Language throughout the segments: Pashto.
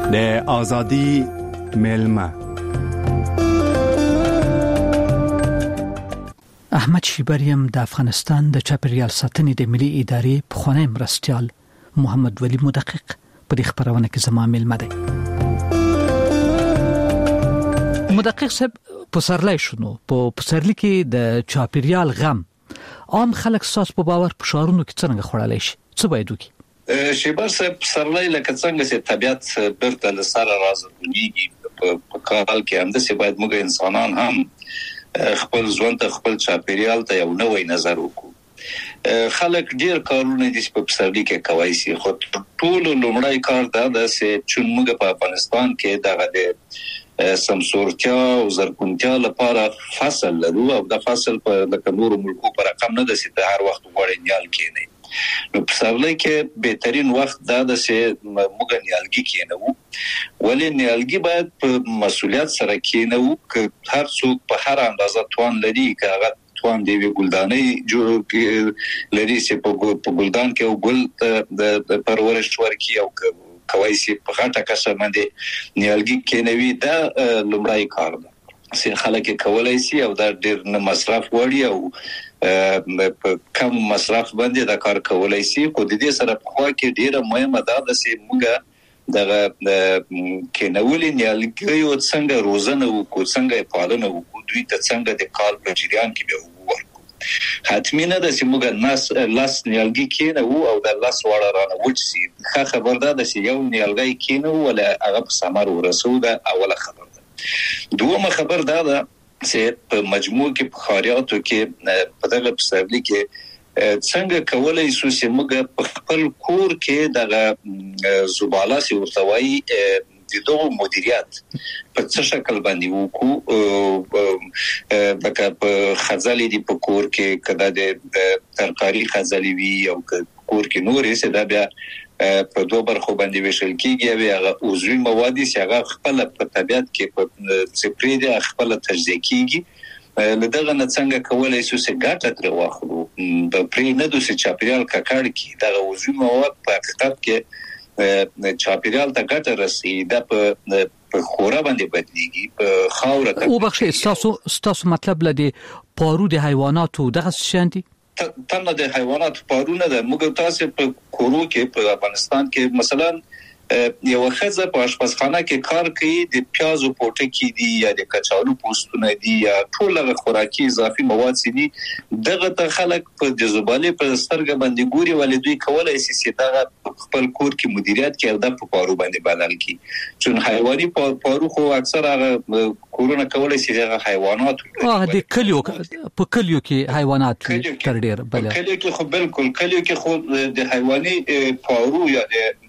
د آزادی ملمه. احمد شیبریم د افغانستان د چاپیریال ساتنې د ملي ادارې پخوانی مرستیال محمد ولی مدقق په دې خبرونه کې زما ملمه دی. مدقق صاحب پسرلی شنو په پسرلی کې د چاپیریال غم عام خلک ساس په باور په شارونو کې څنګه خړلای شي؟ څه باید وکړي؟ شیبر صاحب پسرلی لکه څنګه چې طبيعت برته لسره راځي په کال کې هم د څه باید موږ انسانان هم خپل ژوند ته خپل چاپیریال ته یو نوې نظر وکړو. خلک ډیر کارونه دي په پسرلی کې کوي سي، خو ټول لومړی کار دا ده چې موږ په افغانستان کې دغه د سمسورتیا او زرغونتیا لپاره فصل لرو او د فصل په لکه نور ملکو پر رقم نه ده چې هر وخت غوړې نیال کېنه. نو پسرلی کې بهترین وخت دا ده چې موږ نیالګي کېنو، ولې نیالګي باید په مسؤلیت سره کېنو که هر څوک په هر اندازه توان لري که هغه توان دی ګلدانې جوړ لري چې په ګلدان کې او ګل د پرورش ورکي او کوي چې په غټه کسه باندې نیالګي کېنوي. دا لومړی کار ده چې خلک کولای شي او دا ډېر نه مصرف وړي او په کم مصرف باندې دا کار کولای شي. خو د دې سره په خوا کې ډیره مهمه ده چې موږ دغه کېنولې نیالګي او څنګه روزنه وکړو، څنګه پالنه وکړو، دوی ته څنګه د کال په جریان کې به ورکو. حتمی نه ده چې موږ لاس نیالګي کېنو او د لاس وړه رانه وچسي. ښه خبر ده چې یو نیالګي کېنو ولا هغه په ثمر ورسو. ده اوله خبر ده. دومره خبر ده چې په مجموع کې په خاریاتو کې په دغه پسرلی کې څنګه کولای شو چې موږ په خپل کور کې دغه زباله سي ورتوي د دوه مدیریت په څه شکل باندې وکړو. لکه په خزالې دی په کور کې کدا د ترکاری خزالې وی او کور کې نورې څه دا بیا په دوه برخو باندې ویشل کیږي. هغه عضوي مواد چې هغه خپل په طبيعت کې په سپریډ خپل تجزیه کیږي. لدغه نه څنګه کولای شو چې ګټه تر واخلو په پرې نه دوی چاپیریال ککړ کی دغه عضوي مواد په حقیقت کې چاپیریال ته ګټه رسي. دا په خورا باندې بدليږي په خاور ته. او بخښه ستاسو مطلب لدی پارو د حیواناتو دغه شانتي تمه د حیوانات پارونه ده. موږ تاسو په کورو کې په افغانستان کې مثلا یو خزه په آشپزخانه کې کار کوي، د پیازو پوټکی دي یا د کچالو پوستونه دي یا ټول خوراکي اضافي مواد دي. دغه ته خلک په د زباله په سترګ باندې ګوري ولې دوی کولای شي چې دغه خپل کور کې مدیریت کوي او د پارو باندې بدل کی. چون حیواني پارو خو اکثر هغه کورونه کولای شي هغه حیوانات د کلیو په کلیو کې حیوانات تر ډیر بل کلیو کې خو بالکل کلیو کې خو د حیواني پارو یا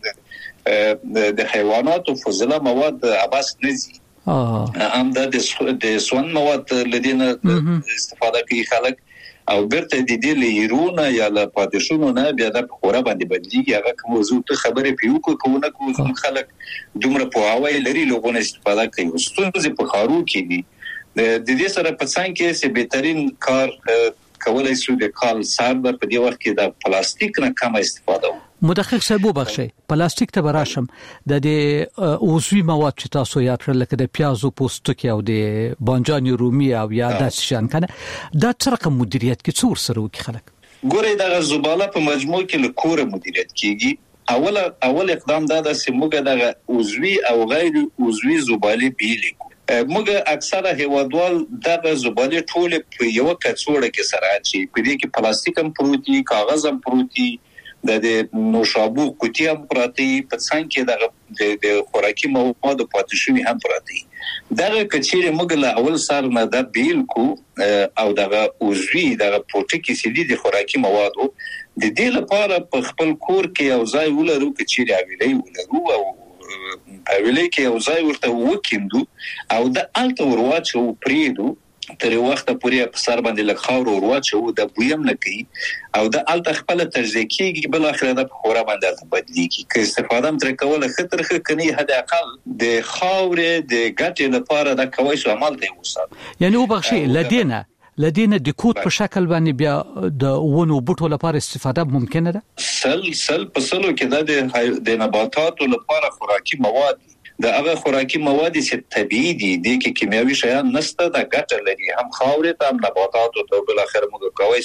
د حیواناتو فضله مواد عباس نزي هم د سون مواد لدينا استفاده کوي خلک او برته د دې لیرونه یا له پادشونو نه بیا د خورا باندې بدلیږي. هغه موضوع ته خبره پیو کوونه کو خلک دومره په هواي لري لوګونه استفاده کوي. ستونزې په خارو کې دي. د دې سره په څنګه کې چې بهترین کار کولای شو د کال سر په دې وخت کې د پلاستیک نه کم استفاده. مدقق صاحب وبخښئ، پلاستیک ته براشم د عضوي مواد چې تاسو یاد کړل لکه د پیازو پوستکی او د بانجان رومي او یا د شان کنه دا څه رقم مدیریت کې څور سره وکړي خلک؟ ګورې د زباله په مجموع کې له کوره مدیریت کیږي. اول اقدام دا ده چې موږ د عضوي او غیر عضوي زباله بیلې موږ اکثره هیوادوال دغه زباله ټول په یو کڅوړه کې سره اچي. په دې کې پلاستیک هم پروتي، کاغذ هم پروتي، د نوشابو قوتي هم پراتی، په څنګه دغه د خوراکي مواد پاتشونی هم پراتی. دغه کچېره موږ له اول سره نه د بیل کو او دغه عضوي دغه پروتیکي سيدي د خوراکي موادو د دې لپاره په خپل کور کې او ځای ولرو کچېره ویلې ولرو او ویلې کې او ځای ورته وکیندو او د الته ورواچو پریدو تر وخت پورې په سر باندې لږ خاور ورواچو د بویم نه کوي او د الته خپل تجزیه کیږي بل اخر د خورا باندې بدلیږي. که استفاده تر کوله خطر کني حد اقل د خاور د ګټې لپاره د کوي شو عمل دی وسات. یعنی وبخښي لدينا د کوټ په شکل باندې بیا د ونو بوټو لپاره استفاده ممکنه ده. سل په سلو کې د نباتاتو لپاره خوراکي مواد د هغه خوراکي مواد چې طبيعي دي د کیمیاوي شیان نشته د ګټه لري هم خاورې ته هم نباتاتو ته بل اخر موږ کوي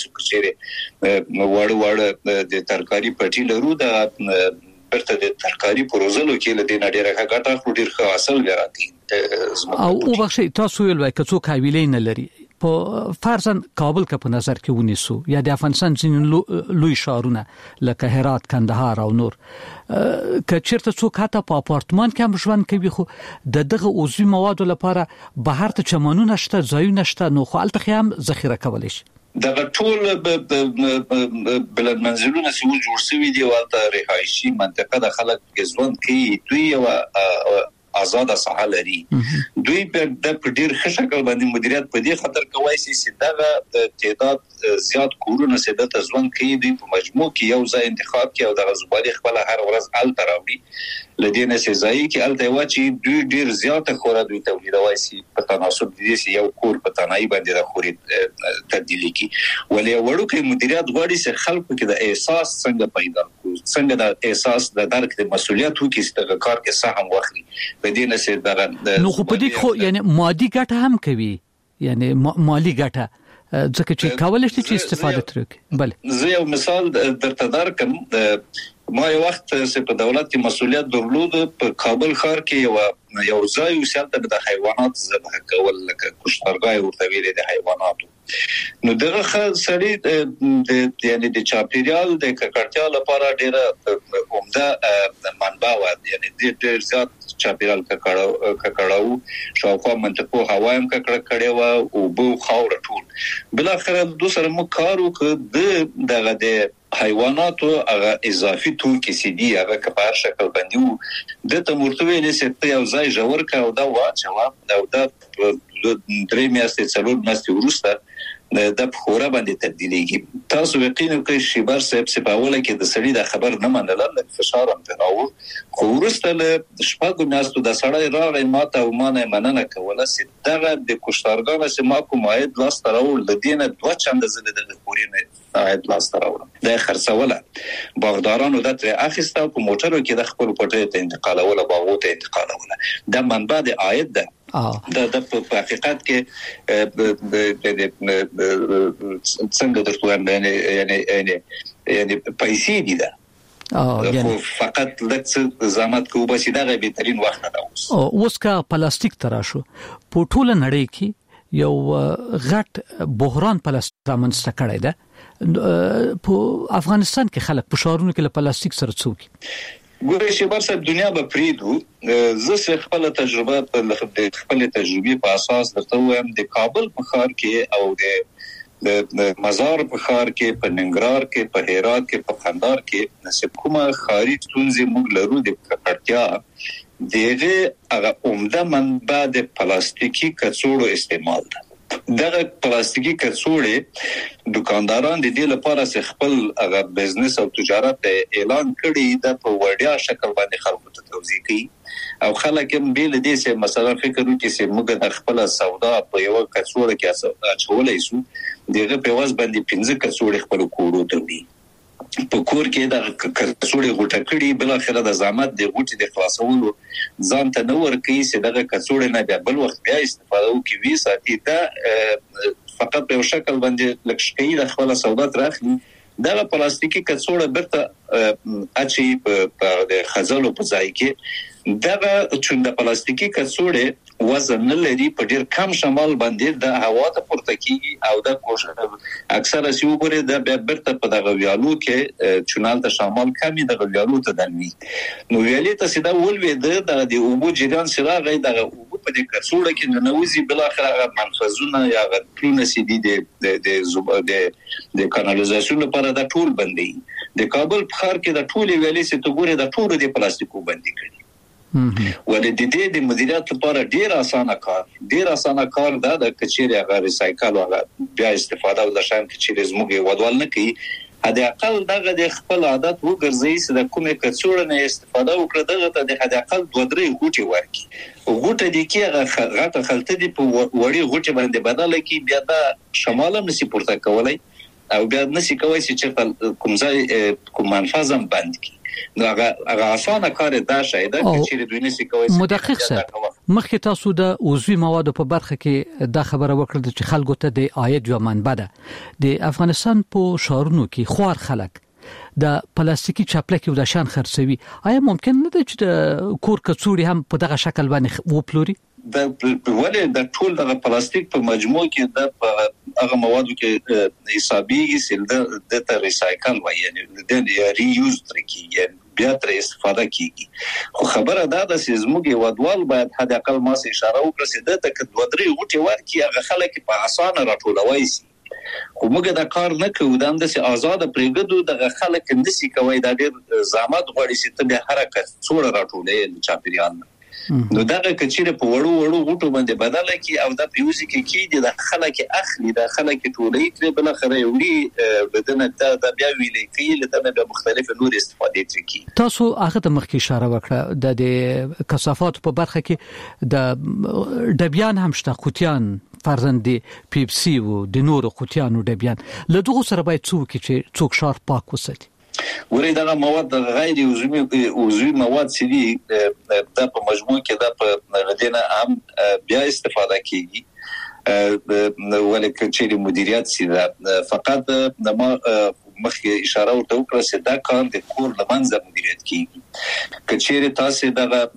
چې وړ د ترکاری پټي لرو د برته د ترکاری پروزلو کې له دې نړۍ راغټه خو ډیر ښه حاصل لري او وبخښي تاسو ویل وای کڅو حویلې نه لري په فرضاً کابل کا په نظر کې ونیسو یا د افغانستان ځینې لوی شهرونه لکه هرات کندهار او نور کچرته څوک حتی په اپارتمان کې هم ژوند کوي خو دغه عضوي موادو لپاره بهر ته چمنونه شته ځایونه شته نو خو الته هم ذخیره کولای شي دا ټول بلد منزلونه چې جوړ شوي دي ولته رهایشي منطقه د خلک ژوند کوي دوی او آزاد ساحه لري دوی په د ډیر ښه شکل باندې مدیریت په دې خاطر کوي چې دغه تعداد زیات کورونه سده ته ځوان کوي دوی په مجموع کې یو ځای انتخاب کوي او د غزبالي خپل هر ورځ ال تراوړي لدينا سزای کې ال ته واچي دوی ډیر زیات خورا دوی تولیدوي سي په تناسب دي چې یو کور په تنهایی باندې د خوري تبدیلی کی ولې وړو کې مدیریت غواړي چې خلکو کې د احساس څنګه پیدا کو څنګه د احساس د درک د مسولیت وکړي چې د کار کې سهم واخلي بدینه سي دغه نو خو په دې خو یعنی مادي ګټه هم کوي یعنی مالی ګټه ځکه چې کولای شي چې استفاده ترې بله زه یو مثال درته درکم ما یو وخت چې په دولت کې مسولیت درلود په کابل ښار کې یو ځای وسالته د حیوانات ذبح کول لکه کشتارګای ورته ویل د حیواناتو نو دغه سړی د یعنی د چاپیریال د ککړتیا لپاره ډیره عمده منبع و یعنی ډیر زیات چاپیریال ککړاو شاوخوا منطقو هوا هم ککړه و او بو خاور ټول بل اخر دوسر مو کارو ک دغه د حیواناتو هغه اضافي توکي سي دي هغه کبار شکل باندې د تمرتوي لسه یو ځای جوړ کا او دا واچو دا درې میاشتې څلور میاشتې ورسته د خورا باندې تبدیلیږي تاسو یقینا کوي شي بار سب اوله کې د سړي د خبر نه منل د فشار هم تراو خو ورسته له شپږو میاشتو د سړی راغی ماته او مانه مننه کوله چې دغه د کوشتارګانو چې ما کوم عاید لاس تراو لدینه دوه چنده زله د پورینه عاید لاس تراو د خرڅوله باغدارانو د تر اخیسته په موټرو کې د خپل پټه ته انتقالوله باغو ته انتقالوله د منبع د عاید ده د په حقیقت کې څنګه درته یعنی پیسې دي دا یعنی فقط لکه زحمت کو بس دا بهترین وخت دا اوس کا پلاستیک تراشو په ټوله نړۍ کې یو غټ بحران پلاستیک رامنځته کړی ده په افغانستان کې خلک په شهرونو کې له پلاستیک سره څوک ګورې چې برسه دنیا به پریدو زه خپل تجربه خپل تجربه په اساس درته وایم د کابل په ښار کې او د مزار په ښار کې په ننګرهار کې په هرات کې په قندهار کې نسب کومه خاري ستونزې موږ لرو د ککړتیا دغه هغه عمده منبع د پلاستیکي کڅوړو استعمال ده دغه پلاستیکي کڅوړې دکانداران د دې لپاره چې خپل هغه بزنس او تجارت اعلان کړي د په وړیا شکل باندې خلکو ته توضیح کوي او خلک هم بیل دي چې مثلا فکر وکړي چې موږ د خپل سودا په یو کڅوړه کې اچولای شو دغه په واس باندې 15 کڅوړې خپل کوړو ته وي په کور کې د کڅوړې غوټه کړي بل اخر د زحمت د غوټې د خلاصولو ځان ته نو ورکي چې دغه کڅوړې نه بل وخت بیا استفاده وکړي ساتي دا فقط په شکل باندې لکشکې د خپل سودا ترخلي دغه پلاستیکي کڅوړه برته اچي په د خزلو په ځای کې دغه چې د پلاستیکي کڅوړې وزن لري په ډیر کم شمال باندې د هوا ته پورته کیږي او د کوشش اکثره سی وګوره د برته په دغه ویالو کې چونال ته شمال کمی د ویالو ته دني نو ویالې ته سیده ولوي د اوبو جریان سره غي د اوبو په دې کڅوړه کې نوځي بل اخر منفذونه یا غټونه سي دي د کانالیزاسیون لپاره د ټول بندي د کابل په ښار کې د ټول ویالې سي ته ګوره د ټول د پلاستیکو بندي کړي ولې د مدیریت لپاره ډیر اسانه کار دا د کچېره هغه ریسایکل او بیا استفاده ول شان کچېره زموږ ودوال نه کوي هدا اقل دغه د خپل عادت وګرځي چې د کومه کڅوړه نه استفاده وکړه دغه د هدا اقل 2-3 غوټي ورکی غوټه دي کې غټه خلته دي په وړي غوټي باندې بدله کی بیا د شماله نسی پورته کولای او بیا نسی کوي چې کوم ځای کوم منفذم بند کی نو هغه اسانه کار دا شي دا چې دوی نشي کوي. مدقق صاحب مخکې تاسو د عضوي موادو په برخه کې دا خبره وکړه چې خلکو ته د عاید یو منبع ده. د افغانستان په شهرونو کې خوار خلک د پلاستیکي چاپلکي د شان خرڅوي. آیا ممکن نه ده چې د کور کڅوړي هم په دغه شکل باندې وپلوري؟ د ولې د ټول د پلاستیک په مجموع کې د هغه موادو کې حسابيږي چې د ته ریسایکل وایي، یعنی د ری یوز ترکیږي، بیا تر استفاده کیږي. خو خبره دا ده چې زموږ ودوال باید حد اقل ما سه اشاره وکړي چې د تک دوه درې غوټي ورکی هغه خلک په اسانه راټولوي سي. خو موږ دا کار نه کوو، دا د سي آزاد پرېګدو د خلک اندسي کوي دا ډېر زحمت غواړي چې ته به حرکت څوړه راټولې چاپیریال. نو دا کچېره په وړو غوټو باندې بدله کی او دا پیوزي کې د خلک اخلي د خلک ټولې تر بل خره وړي بدنه دا بیا ویلې کې له د مختلف نور استفادې ترکی. تاسو هغه د مخکې اشاره وکړه د کثافات په برخه کې د ډبیان هم شته، قوتیان فرزند پیپسي او د نور قوتیانو ډبیان له دغه سره باید څوک شار پاک وساتي. ورې دا مواد د غیر عضوي مواد چې دي د په مجموع کې د په ردینه هم بیا استفاده کیږي. ولکه چې مدیریت سي دا فقط د مخکې اشاره ورته وکړه چې دا کار د کور لمنځه مدیریت کیږي. کچېره تاسو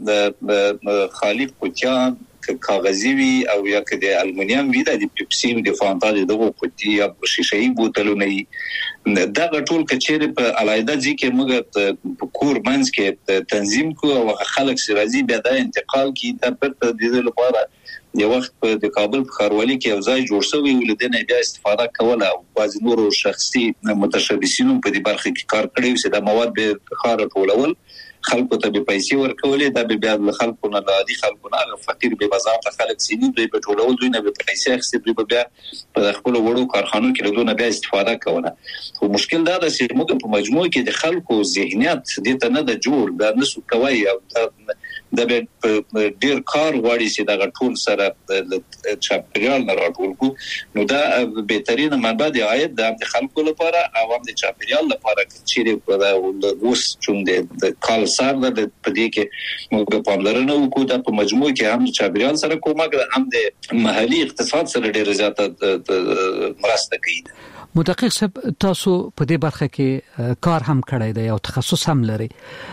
د خالق کوچان کاغذي وي او یا که د المونیم وي د پیپسي د فانتا دغه قوتي یا شیشه‌ای بوتلونه دا ټول کچېره په علایده ځکه موږ په کور منځ کې تنظیم کو او خلک سرازي بیا د انتقال کی د پرته د لپاره یو وخت په د کابل په خاروالي کې یو ځای جوړ شوی ولدنه بیا استفاده کوله او بعض نور شخصي متشبثینو په دې برخه کې کار کړی چې د مواد به خار ټولول خلکو ته به پیسې ورکولې دا به بیا د خلکو نه عادي خلکو نه فقیر به بازار ته خلک سینې دوی په ټولول دوی نه به پیسې اخستې دوی به بیا په خپل وړو کارخانو کې له بیا استفاده کوله. خو مشکل دا ده چې موږ په مجموع کې د خلکو ذهنیت دې ته نه د جوړ دا نسو کوي او د ډیر کار غواړي چې دا ټول سره د چاپیریال نه راټول کو. نو دا بهترین منبع د عاید د خلکو لپاره او هم د چاپیریال لپاره چې د اوس چون د کال سره د پدې کې موږ په پاملرنه وکړو د په مجموع کې هم چاپیریال سره کومک هم د محلي اقتصاد سره ډیر زیاته مرسته کوي. مدقق صاحب تاسو په دې برخه کې کار هم کړی دی او تخصص هم لري.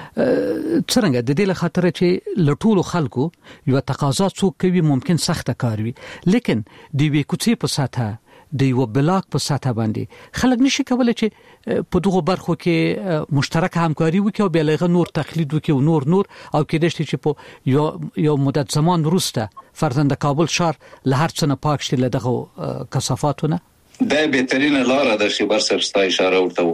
څنګه د دې له خاطر چې لټول خلکو یو تقاضا څوک کوي ممکن سخت کار وي، لیکن د وی کوڅې په ساته د یو بلاک په ساته باندې خلک نشي کولای چې په دغه برخو کې مشترک همکاري وکړي او بیا له نور تقلید وکړي او نور او کې دشت چې په یو مدت زمان وروسته فرزند کابل شهر له هر څه نه پاک شي له دغه کثافاتونه. دا بهترینه لار ده چې برسر ستا اشاره ورته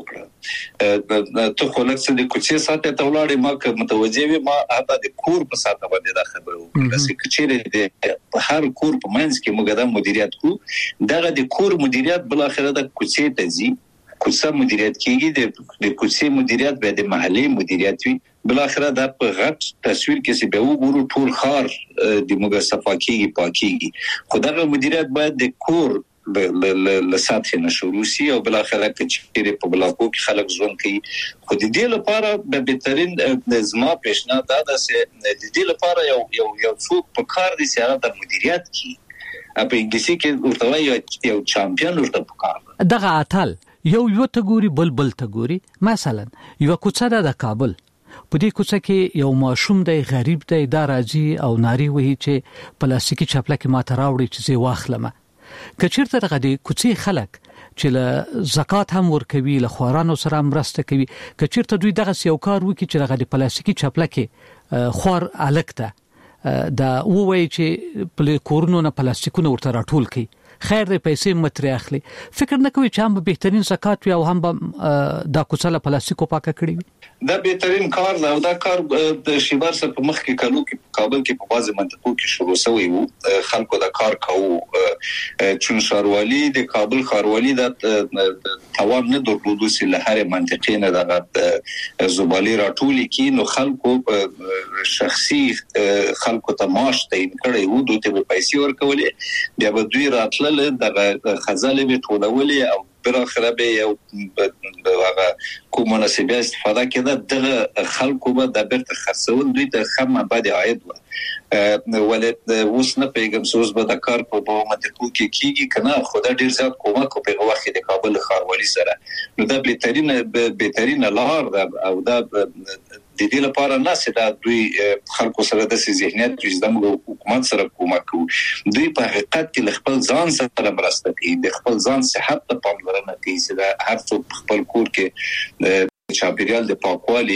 وکړه. ته خو لکه د کوڅې ساته ته ولاړې ما که متوجه وي ما حتی د کور په ساته باندې دا خبره وکړه چې چیرې د هر کور په منځ کې موږ دا مدیریت کو دغه د کور مدیریت بل اخره د کوڅې ته ځي کوڅه مدیریت کیږي د کوڅې مدیریت به د محلي مدیریت وي بل اخره د په غټ تصویر کې چې به وګورو ټول خار د موږ صفاکیږي پاکيږي. خو دغه مدیریت باید د کور له سطح نه شروع شي او بل اخره چې په بلاکو کې خلک ژوند کوي. خو د دې لپاره د بهترین زما پیشنهاد دا ده چې د دې لپاره یو څوک په کار دي چې هغه د مدیریت کی په انګلیسي کې ورته وایي یو چامپیون ورته په کار دغه اتل یو ته ګوري بل ته ګوري. مثلا یو کوڅه د کابل په دې کوڅه کې یو ماشوم دی غریب دی دا راځي او ناری وهي چې پلاستیکي چپلکه ماته راوړي چې زه واخلم. کچیرته دغه د کوڅې خلک چې له زکات هم ورکوي له خوارانو سره مرسته کوي کچیرته دوی دغه یو کار وکړي چې دغه د پلاستیکي چپلکه خوار الکته دا وایي چې په کورونو نه پلاستیکونه ورته راټول کړي خیر دې پیسې متري اخلي. فکر نه کوي چې هم بهترین زکات وي او هم دا کوڅه له پلاستیکو پاکه کړی وي. دا بهترین کار دی او دا کار د شیبر سره په مخ کې کلو کې کابل کې په بازي منطقو کې شروع شوی وو. خلکو دا کار کوو چون شاروالي د کابل خاروالي د توان نه درلودو چې له هر منطقې نه د زبالي راټولي کې نو خلکو شخصي خلکو ته معاش تعیین کړي وو دوی ته پیسې ورکولې بیا به دوی راتل د خزانه به ټولولې او بل اخر به یو هغه کوم مناسبه استفاده کړه د خلکو به د بیرته خرڅول دوی ته خمه بعد عاید ولې اوس نه پیغام سوز به د کار په منطقو کې کیږي کنه خدای ډیر زیات کومک په وخت د کابل ښاروالي سره نو دا بهترین لار ده او دا د دې لپاره نه چې دا دوی خلکو سره د ذهنیت چې د حکومت سره کومک کوي دوی په حقیقت کې خپل ځان سره مرسته کوي د خپل ځان صحت ته پاملرنه کوي چې دا هر څوک خپل کور کې چاپیریال د پاکوالي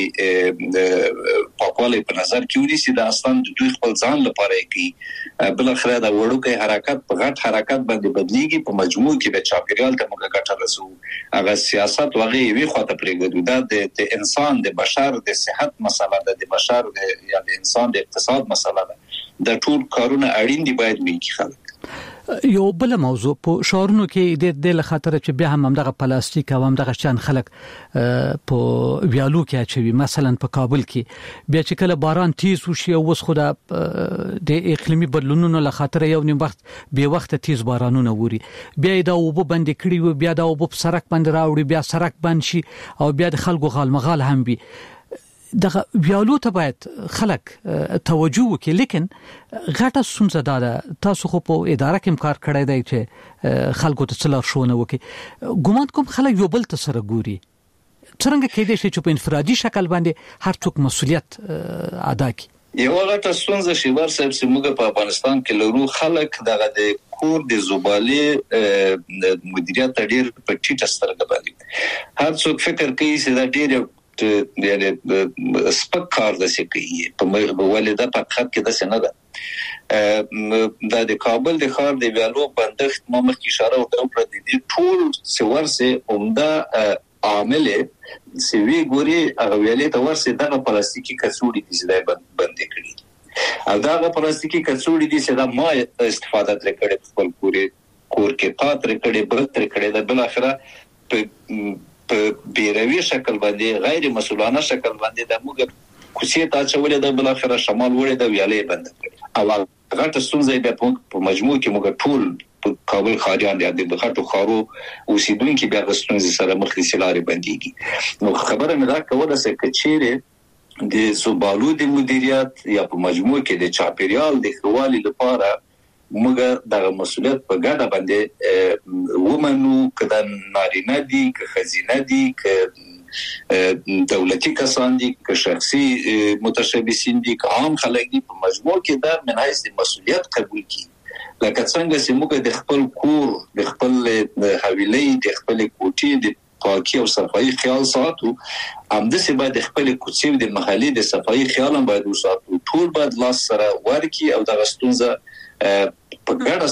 په نظر کې ونیسي دا اصلا د دوی خپل ځان لپاره کوي بل اخره دا وړوکی حرکت په غټ حرکت باندې بدلیږي په مجموع کې د چاپیریال ته موږ ګټه رسو هغه سیاست وغه وی خواته پرېږدو دا د انسان د بشر د صحت مسله ده د بشر یا د انسان د اقتصاد مسله ده د ټول کارونه اړین دي باید وکړي خلک یو بل موضوع په شهرونو کې د خاطر چې بیا هم دغه پلاستیک او هم دغه شان خلک په ویالو کې اچوي مثلا په کابل کې بیا چې کله باران تیز وشي او وس خو د اقلیمي بدلونونو له خاطر یو نیم وخت به وخت تیز بارانونه ووري بیا دا وب بند کړي و بیا دا وب سرک باندې راوړي بیا سرک بند شي او بیا د خلکو غالمغال هم وي دغه ویالو ته باید خلک توجه وکړي لیکن غټه ستونزه ده تاسو خو په اداره کې کار کړی دی چې خلکو ته څلور شونه وکړي ګومان کوم خلک یو بل ته سره ګوري څنګه کېدای شي چې په انفرادي شکل باندې هر څوک مسؤلیت ادا کړي یو غټه ستونزه شي ورسره چې موږ په افغانستان کې لرو خلک دغه د کور د زباله مدیریت ډیر په ټیټه سترګه باندې هر څوک فکر کوي چې دا ډیر یعنی سپک کار دسي کوي په ولدا په خط کې دسه نه ده د کابل د ښار د ویالو بندښت مخ کی اشاره وکړه د دې ټول سورسه عمده عامل سوي ګوري هغه ویلې ته ورسه دغه پلاستیکي کڅوړي دي چې بند کړي او دغه پلاستیکي کڅوړي دي چې دا ما استفاده کړې خپل کور کې پاتره کړې بل تر کړې د بل اخره په بیروي شکل باندې غیر مسؤلانه شکل باندې د موږ کوڅې ته چولې د بل اخره شمال وړې د ویالې بند کړې او غټه ستونزه به په مجموع کې موږ ټول په کابل خاریان د غټو خارو اوسیدونکو بیا د ستونزې سره مخ لارې بنديږي نو خبره مې دا کوله چې کچېره د زبالو د مدیریت یا په مجموع کې د چاپیریال د خوالي لپاره موږ د مسؤلیت په ګډه باندې ومنو کله نارینه دي که خزینه دي که دولتي کسان دي که شخصي متشبثین دي که عام خلک دي په مجموع کې دا من حیث مسؤلیت قبول کړي لکه څنګه چې موږ د خپل کور د خپل حویلې د خپل کوټې د پاکي او صفایي خیال ساتو همداسې باید خپل کوڅې د محلي د صفایي خیال هم باید وساتو ټول باید لاس سره ورکی او د غستونزه په ګډه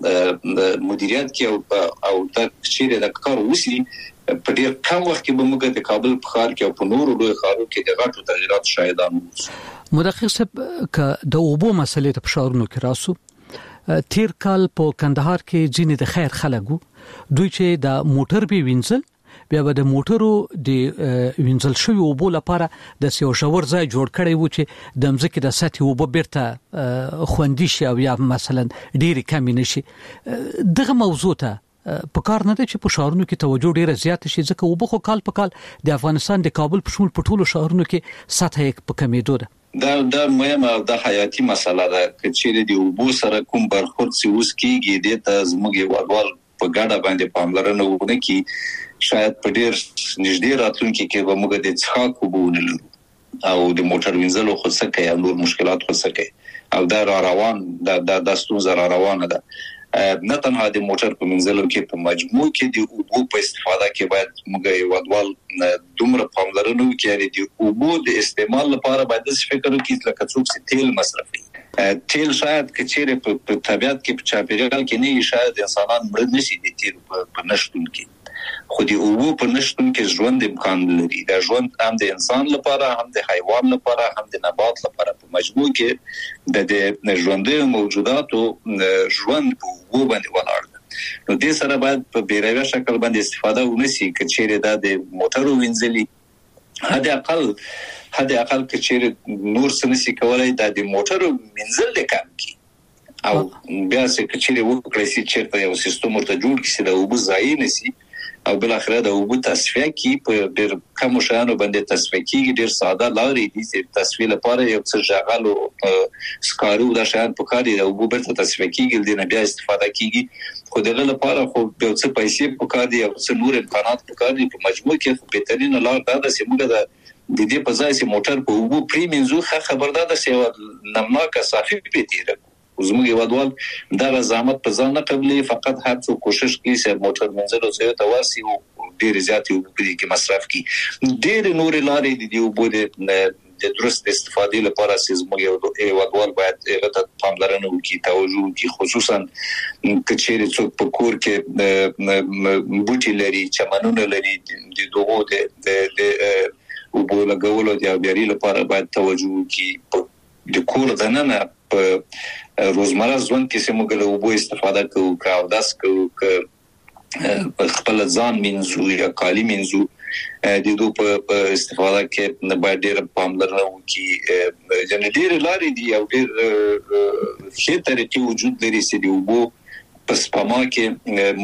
سره مدیریت کې او د چیرې د کار وسی په ډیر کم وخت کې به موږ د کابل په ښار کې او په نورو لوی ښارونو کې د غټو تغیرات شاهدان وو مدقق صاحب ک د اوبو مسلې ته په شهرونو کې راسو تیر کال په کندهار کې ځینې د خیر خلکو دوی چې د موټر به وینځل بیا به د موټرو د وینځل شوی اوبو لپاره د سیو شاور ځای جوړ کړی و چې د مځکې د سطح اوبو بیرته خوندي شي او یا مثلا ډېری کم نشي دغه موضوع ته په کار نه ده چې په شهرونو کې توجه ډیره زیات شي ځکه اوبو خو کال په کال د افغانستان د کابل په شمول په ټولو شهرونو کې سطح یې په کمیدو ده دا مهمه او د حیاتي مسله ده چې د اوبو سره کوم برخورد سی اوس کیږي د تزموږي وړول په ګډه باندې پاملرنه وکړي کی شاید په ډیر نږدې راتلونکي کې به موږ د څښاک اوبه ونلرو او د موټر وینځلو خو څه کوي او نور مشکلات خو څه کوي او دا روان د ستونزه روانه ده نه تنها د موټر په وینځلو کې په مجموع کې د اوبو په استفاده کې باید موږ یو ډول دومره پاملرنه وکړو د اوبو د استعمال لپاره باید فکر وکړو لکه څوک چې تیل مصرفوي تیل شاید کچېره په طبيعت کې په چاپیریال کې نه شاید انسانان مړ نشي د تیل په نشټون کې خو د اوبو په نشټون کې ژوند امکان لري دا ژوند هم د انسان لپاره هم د حیوان لپاره هم د نبات لپاره په مجموع کې د ژوندۍ موجوداتو ژوند په اوبو باندې ولاړ نو د سره باید په بیروي شکل باندې استفاده ونشي کچېره د موټرو وینځلي حد اقل کچېره نور سنسي کولای د موټرو وینځل د کم کی او بیا چې کچېره وکړي چې چیرته یو سیستم ورته جوړ کړي د اوبو ځای نشي او بل اخره د اوبو تصفیه کی په ډیر کم شانو باندې تصفیه کی ډیر ساده لارې دي چې تصفیه لپاره یو څه ژغل او سکارو د شان په کار دی د اوبو برته تصفیه کیږي د نه بیا استفاده کیږي خو دغه لپاره خو یو څه پیسې په کار دی او څه نور امکانات په کار دي په مجموع کې خو بهترین لار دا ده چې موږ د دې په ځای چې موټر په اوبو پریمینځو خبردار ده چې نمناکه صافي پیتیره زموږ یوادوال دا زحمت په ځان نه قبلي فقط هر څو کوشش کوي چې موټر منځلو ځای ته ورسي او ډیر زیات یو کې مصرف کوي ډیر نور لارې دي اوبو د درست استفادې لپاره چې زموږ یوادوال باید هغه ته پاملرنه وکړي توجه وکړي خصوصا کچېرې څوک په کور کې بوټي لري چمنونه لري د دوغو د اوبو لګولو د بیاري لپاره باید توجه وکړي د کور دننه په روزمره ژوند کې سمګه له اوبو استفاده کوو او داس کوو ک خپل ځان منځو یا کالی منځو د دوی په استفاده کې نه باید ډېر پاملرنه وکړي جن ډېر لارې دي او ډېر ښه طریقې وجود لري چې د اوبو په سپما کې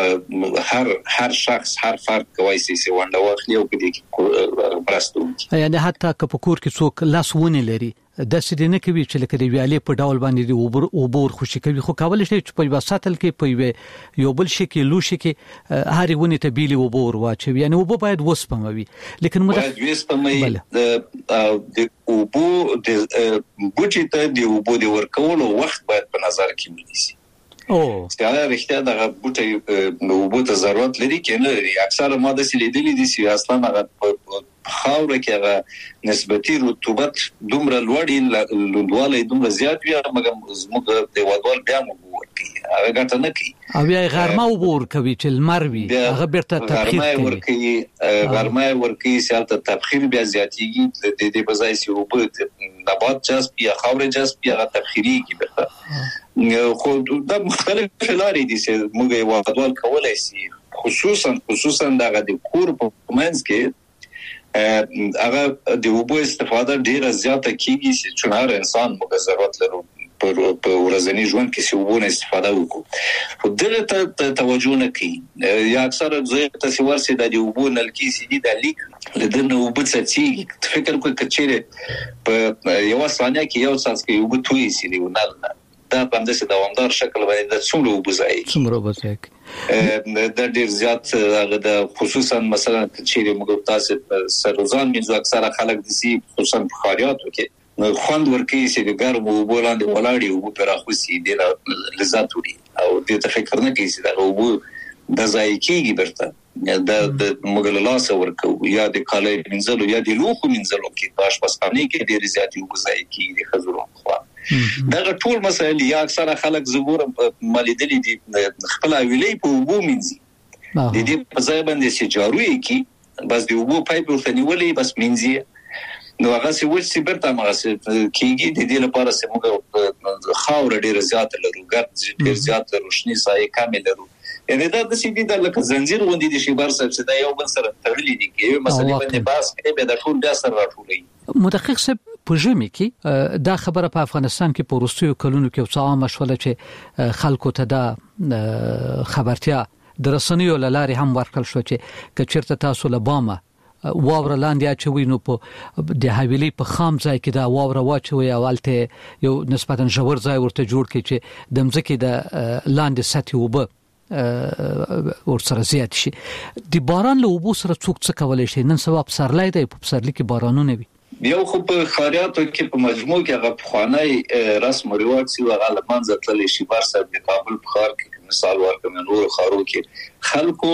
موږ هر شخص هر فرد کوي چې ونده واخلي او په دې کې برستو یعنی حتی که په کور کې څوک لاسونه لري د سړي نه کوي چې لکه د ویالې په ډول باندې د اوبور خوشي کوي خو کول شي چې په وساتل کې په یو بل شي کې لوشي کې هر ونه ته بیلی اوبور واچي یعنی اوبو باید وسپموي لیکن باید وسپموي د اوبو د بوټي ته د اوبو د ورکولو وخت باید په نظر کې ونیسي ستاره رښتیا دغه بوټي نو اوبو ته ضرورت لري کې نه لري اکثره ماده سلیدلې دي چې اصلا هغه خاوره کې هغه نسبتي رطوبت دومره لوړی لوندواله دومره زیات وي مګر زموږ د وادوال بیا مو ورکی هغه ګټه نه کوي او بیا غرمه وبور کوي چې المر وي هغه بیرته تبخیر کوي غرمه ورکی سالته تبخیر بیا زیاتیږي د دې بځای چې اوبه نبات جذب یا خاوره جذب یا تبخیری کی به خو د مختلف لارې دي چې موږ وادوال کولای شي خصوصا دغه د کور په منځ کې هغه د اوبو استفاده ډیره زیاته کیږي چې چونهار انسان موږ ضرورت لرو په ورځنی ژوند کې چې اوبو استفاده وکړو خو دغه ته توجه نه کوي یا اکثر ځای ته ورسي د اوبو نلکی سي دي د لیک لدنه اوبو څخه فکر کوي کچېره په یو ثانیه کې یو څاڅ کې اوبو توي سي دی ونل دا په همدې دوامدار شکل باندې د څومره اوبو ځای د ډیر زیات هغه د خصوصا مثلا چې موږ تاسو سروزان منځو اکثره خلک دي خصوصا په خاریاتو کې خوند ورکوي چې د ګرمو اوبو لاندې ولاړی اوبو پر اخوسي د لذت وړي او د تفکر نه کوي چې دا اوبو د ځای کېږي برته د موږ له لاسه ورکو یا د کالای منځلو یا د لوخو منځلو کې پاش پسخانه کې ډیر زیات اوبو ځای کېږي د خزرو خوا دا ټول مسایل یا اکثره خلک زګورم مالیدلې دي خپل ویلې په اوبو منځي د دې په ځای باندې چې جاروي کی بس د اوبو پایپ ورته نیولې بس منځي نو هغه څه وڅ برته هغه کېږي د دې لپاره چې موږ خاور ډیر زیات لرو ګرد ډیر زیات روشنی سایه کامل لرو یعنی دا د سې دي د زنجیر غوندي د شی بار سره چې دا یو بل سره تړلې دي کې مثلا باندې باس کې به د ټول بیا سره راټولې مدقق صاحب په ژمي کې دا خبره په افغانستان کې په وروستیو کلونو کې څه عامه شوله چې خلکو ته دا خبرتیا د رسنیو لارې هم ورکړل شو چې کچرته تاسو له بامه واوره لاندې اچوي نو په د حویلې په خام ځای کې دا واوره واچوي اولته یو نسبتا ژور ځای ورته جوړ کړي چې د مځکې د لاندې سطح وبه ورسره زیات شي د باران له وبو سره څوک څه کولای شي نن سبا په سرلای دی په سرلی کې بارانونه وي یو خو په خاریاتو کې په مجموع کې هغه خوانای رسم او رواج سی هغه لمنځه تللی شي بار صاحب د کابل په خار کې مثال ورکوم نور خارو کې خلکو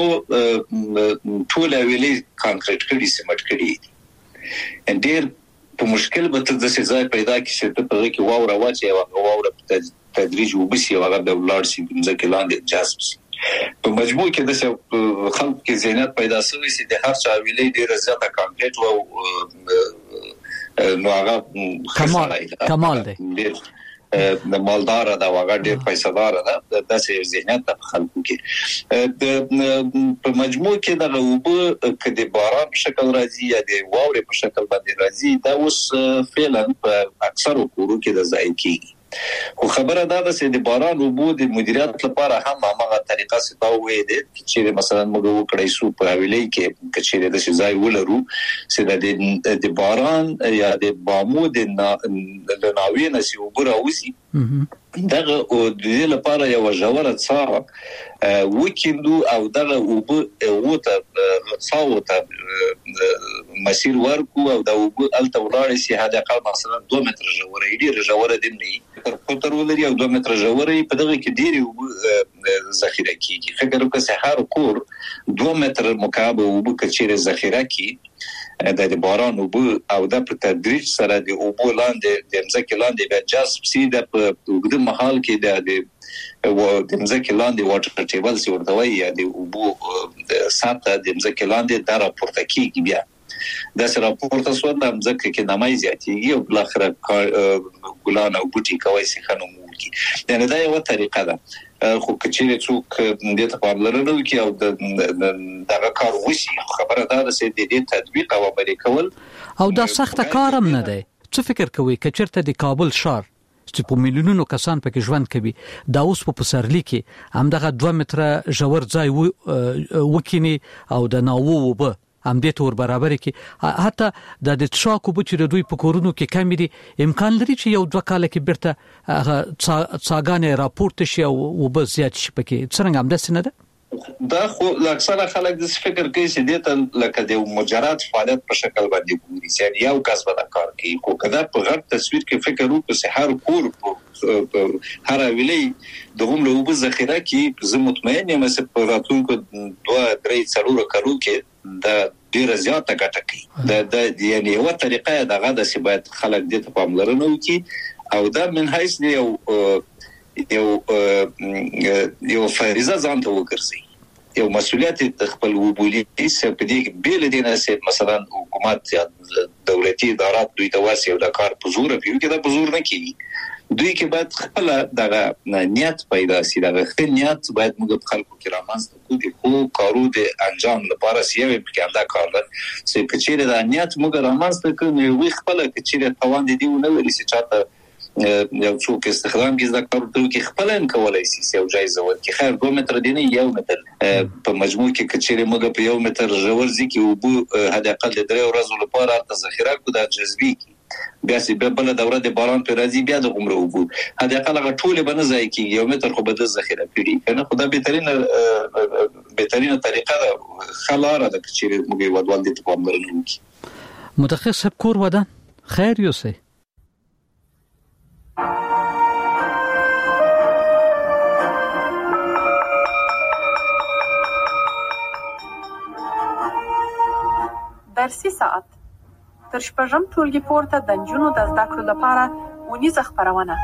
ټول ویلي کانکریټ کړي سیمټ کړي ډېر په مشکل به د ځای پیدا کې چې په کې واوره واچي او واوره په تدریج وبسي هغه د ولار سي ځکه لاندې جذب سي په مجموع کې د خلکو کې ذهنیت پیدا شوی چې د هر چا ویلي ډېر زیاته کانکریټ او نو هغه کمال دی د مالدار دا وغه ډېر پیسادار ده د داسې ذهنیت د خلکو کې په مجموع کې د اوبو کدي باران په شکل راځي یا د واورې په شکل باندې راځي دا اوس فعلا په اکثر کورو کې د ځای کېږي خو خبره دا ده چې د باران او بو د مدیریت لپاره هم هغه طریقه ستاوي دي چې مثلا موږ وکړای شو په حواله کې چې د ځای ولرو چې د باران یا د بامو د ناوې نسی وګرا وسی دغه او د دې لپاره یو ژوره څا وکیندو او دغه وته څاوته مسیر ورکو او د الته ولاړ سي هدا قال مثلا 2 متر ژوره ډیر ژوره دي نه پټر ولري او 2 متر ژوره په دغه کې ډیر ذخیره کیږي فکر وکړه سحر کور 2 متر مکعب او کچیر ذخیره کی د باران او د په تدریج سره د اوبو لاندې د مځکې لاندې به جذب سي د وګړو محل کې د مځکې لاندې واټر ټیبل سي ورته وایي د اوبو سطح د مځکې لاندې د راپورته کیږي بیا د سره راپورته سو د مځکې کې نمای زیاتېږي او بل اخر ګلان او بوټي کوي سي خنوم کی یعنی دا یو طریقه ده خو کچې څوک د ته پاملرنه وکي او دغه کار وشي خبره دا ده چې د دې تطبیق او عملي کول او دا سخت کارم نه دی. څه فکر کوي کچرته د کابل شهر چې په میلیونونو کسان پکې ژوند کوي دا اوس په پسرلی کې هم دغه 2 متر ژور ځای وکینی او د ناوو وب هم دې تور برابر کې حتی د تشاکو بچ د دوی په کورونو کې کم دي امکان لري چې یو 2 کال کې برته څاګانې راپورته شي او وب زیات شي پکې څنګه هم داسې نه ده دا خو اکثره خلک د فکر کوي چې دې لکه د مجرد فعالیت په شکل باندې ګوري چې یو کس به کار کوي خو کدا په غټ تصویر کې فکر وکړو چې هر کور هر ویلي دغه له وب ذخیره کې زه مطمئن یم چې په راتلونکو 2-3 کالو کې دا ډیر زیاته ګټه کوي د یعنی یو طریقه دغه د سبات خلک دې ته پاملرنه وکړي او دا من حیث یو فریضه ځان ته وګرځي یو مسؤلیت خپل وبولي چې په دې بیل دینه چې مثلا حکومت یا دولتي ادارات دوی ته واسي او د کار په زور پیو کې دا په زور نه کیږي دوی کې باید خپل دغه نیت پیدا شي دغه خپل نیت باید موږ په خلکو کې رامنځته کوو د خو کارو د انجام لپاره سیوي په انده کار ده چې کچېره د نیت موږ رامنځته کوو وي خپل کچېره توان دي نه وري چې چاته یو څوک استخدام کې ذکر ورته کې خپل ان کولای شي یو جایزه ورکړي خیر 2 متر دی نه 1 متر په مجموع کې کچېره موږ په 1 متر ژور ځکه او بو هدا اقل د 3 ورځې لپاره د ذخیره کو د جذبي بیا چې بل دوره د باران پر راځي بیا د عمره وبو هدا اقل غټول به نه ځای کې 1 متر خو به د ذخیره کړي کنه خدای بهترینه طریقه ده خلاره د کچېره موږ ودوال دي په امرنه وکي متخصص کور ودان خیر یوسه درسي ساعت تر شپږم ټولګي پورته د نجونو د زده کړو لپاره ونیزه خپرونه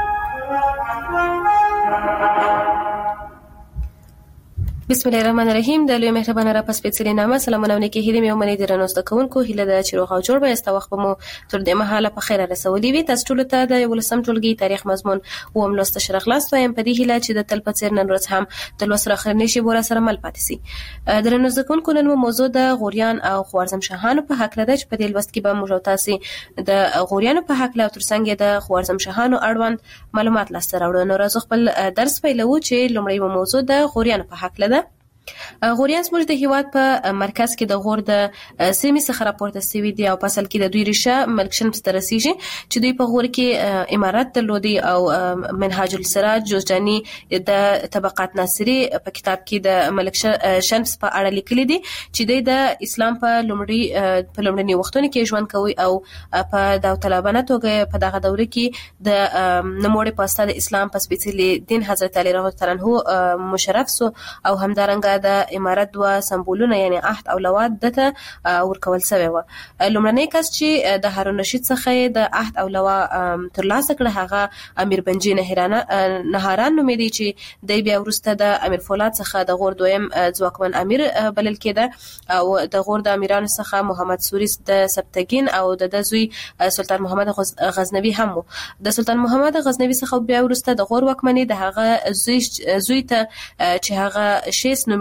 بسم الله الرحمن الرحیم د لوی مهربانه را پس پیڅلې نامه سلامونه ونکي هیله مې ومني درنوسته کوونکو هیله د چیرغ او جوړ به است وخت مو تر دې مهاله په خیره رسولې وي تاسو ټول ته د ولسم ټولګي تاریخ مضمون او ملوست شرخ لاس وایم په دې هیله چې د تل پڅیر نن ورځ هم د لوس راخر نشي بور سره مل پاتې سي درنوسته کوونکو نن موضوع د غوریان او خوارزم شاهانو په حق لده چې په دې لوست کې به موږ تاسو د غوریانو په حق له ترڅنګ د خوارزم شاهانو اړوند معلومات لاسته راوړو نو راځو خپل درس پیلو چې لومړی موضوع د غوریانو په حق لده غوریان زموږ د هیواد په مرکز کې د غور د سیمې څخه راپورته شوی دی او په اصل کې د دوی ریشه ملکشن ته رسیږي چې دوی په غور کې امارات درلودي او منهاج السراج جوزجاني د طبقات ناصری په کتاب کې د ملکشن په اړه لیکلي دي چې د اسلام په لومړني وختونو کې ژوند کوي او په داوطلبانه توګه په دغه دوره کې د نموړي په اساس د اسلام په سپیڅلي دین حضرت علی رضی الله عنه مشرف سو او همدارنګه د امارت دوا سمبولونه یعنی عهد او لواد دته ورکول شوی و لومړنی کس چې د هارون رشید څخه د عهد او لوا ترلاسه کړ هغه امیر بنجی نهاران نوم دی چې د بیا ورسته د امیر فولاد څخه د غور دویم ځواکمن امیر بلل کېده او د غور د امیرانو څخه محمد سوریس د سبتګین او د زوی سلطان محمد غزنوی هم د سلطان محمد غزنوی څخه بیا ورسته د غور واکمنۍ د هغه زوی ته چې هغه شیس نوم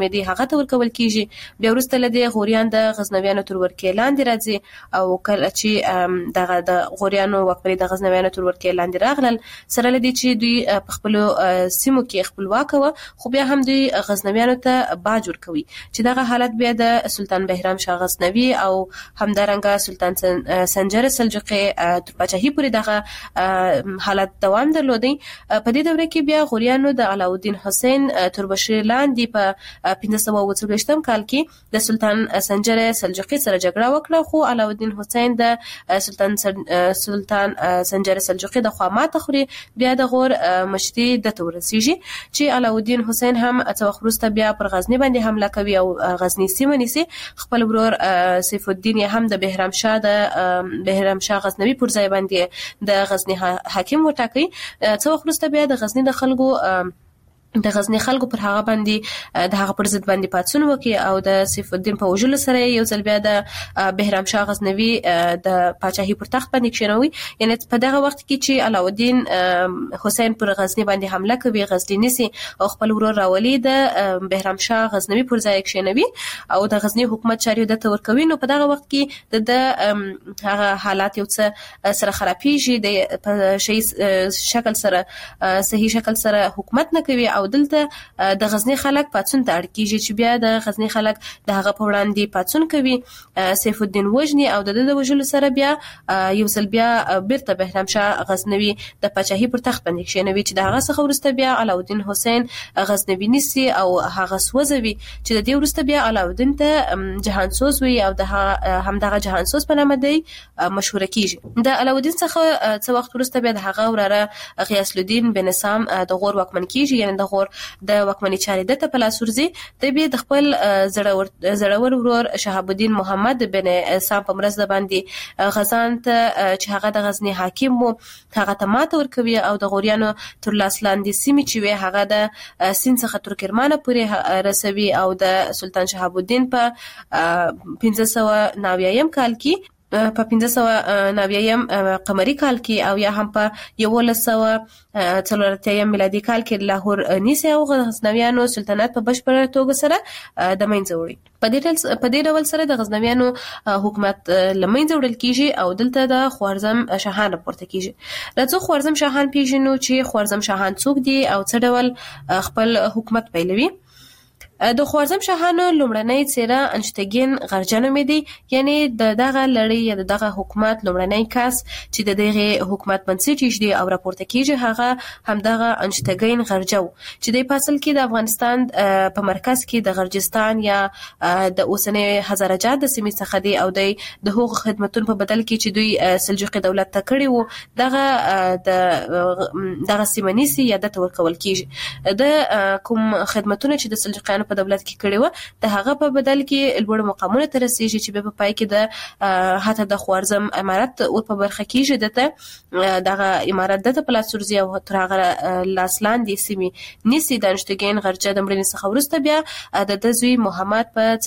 دی هغه ته ورکول کیږي. بیا وروسته لدی غوریان د غزنویانو تر ورکې لاندې راځي او کله چې دغه د غوریانو واکمني د غزنویانو تر ورکې لاندې راغلل سره لدی چې دوی په خپل سیمو کې خپلواک و خو بیا هم دوی غزنویانو ته باج ورکوي چې دغه حالت بیا د سلطان بهرام شاه غزنوي او همدارنګه سلطان سنجر سلجوقي تر پاچاهي پورې دغه حالت دوام درلودي. په دې دوره کې بیا غوریانو د علاءالدین حسین تربشیر لاندې په 1524 کال کې د سلطان سنجر سلجوقي سره جګړه وکړه خو علاءالدین حسین د سلطان سنجر سلجوقي د خوا ماته خوري. بیا د غور مشري د تورسيږي چې علاءالدین حسین هم څو وخت وروسته بیا پر غزنی باندې حمله کوي او غزنی سیمه نیسي. خپل ورور سیف الدین هم د بهرام شاه غزنوي پر ځای باندې د غزنی حاکم وټاکي. څو وخت وروسته بیا د غزنی خلکو پر هغه باندې د هغه پر ضد باندې پاتسون وکي او د سیف الدین په وجلو سره یو ځل بیا د بهرام شاه غزنوي د پاچاهي پر تخت باندې کښینوي. یعنی په دغه وخت کې چې علاءالدین حسین پر غزنی باندې حمله کوي غزنی نیسي او خپل ورور راولي د بهرام شاه غزنوي پر ځای کښینوي او د غزنی حکومت چاري د تور کوي. نو په دغه وخت کې د هغه حالات یو څه سره خرابېږي د شي شکل سره صحیح شکل سره حکومت نه کوي او دلته د غزنی خلک پاتسون ته اړ کیږي چې بیا د غزنی خلک د هغه په وړاندې پاتسون کوي. سیف الدین وجني او د وجلو سره بیا یو ځل بیا بیرته بهرام شاه غزنوي د پاچاهي پر تخت باندې کښینوي چې د هغه څخه وروسته بیا علاءالدین حسین غزنوي نیسي او هغه سوځوي چې د دې وروسته بیا علاءالدین ته جهانسوز وي او د همدغه جهانسوز په نامه دی مشهور کیږي. د علاءالدین څخه څو وخت وروسته بیا د هغه وراره غیاث الدین بن سام د غور واکمن کیږي. یعنی د غور د واکمنۍ چارې د په لاس ورځي. د بیا د خپل زړور ورور شهاب الدین محمد بن سام په مرسته باندې غزان ته چې هغه د غزنی حاکم وو هغه ته ماته ورکوي او د غوریانو تر لاس لاندې سیمې چې وي هغه د سیند څخه تر کرمانه پورې رسوي او د سلطان شهاب الدین په 1590 کال کې په 1590 قمری کال کې او یا هم په 1140 میلادي کال کې لاهور نیسي او غزنویانو سلطنت په بشپړه توګه سره د منځه وړي. په دې ډول سره د غزنویانو حکومت لمنځه وړل کیږي او دلته د خوارزم شاهان راپورته کیږي. راځو خوارزم شاهان پیژنو چې خوارزم شاهان څوک دي او څه ډول خپل حکومت پیلوي. د خوارزم شاهانو لومړنۍ څیره انشتګین غرجه نومېدی. یعنی دغه لړۍ یا دغه حکومت لومړنۍ کس چې د دغه حکومت بنسټ ایږدي او راپورته کیږي هغه همدغه انشتګین غرجه و چې د فاصل کې د افغانستان په مرکز کې د غرجستان یا د اوسنۍ هزارجات د سیمې څخه دی او د هغو خدماتونو په بدل کې چې دوی سلجوقي دولت ته کړی وو دغه سیمه نیسي یا د ورکول کیږي. د کوم خدماتونه چې د سلجوقیانو په دولت کې کړی و د هغه په بدل کې لوړ مقامونه ته رسیږي چې په پای کې د حتی د خوارزم امارت او په برخه کې دته دغه امارت د پلاس ورزي او تر هغه لاسلاندې سیمې نیسي. د انشتګین غرجه د مړینې څخه وروسته بیا د زوی محمد په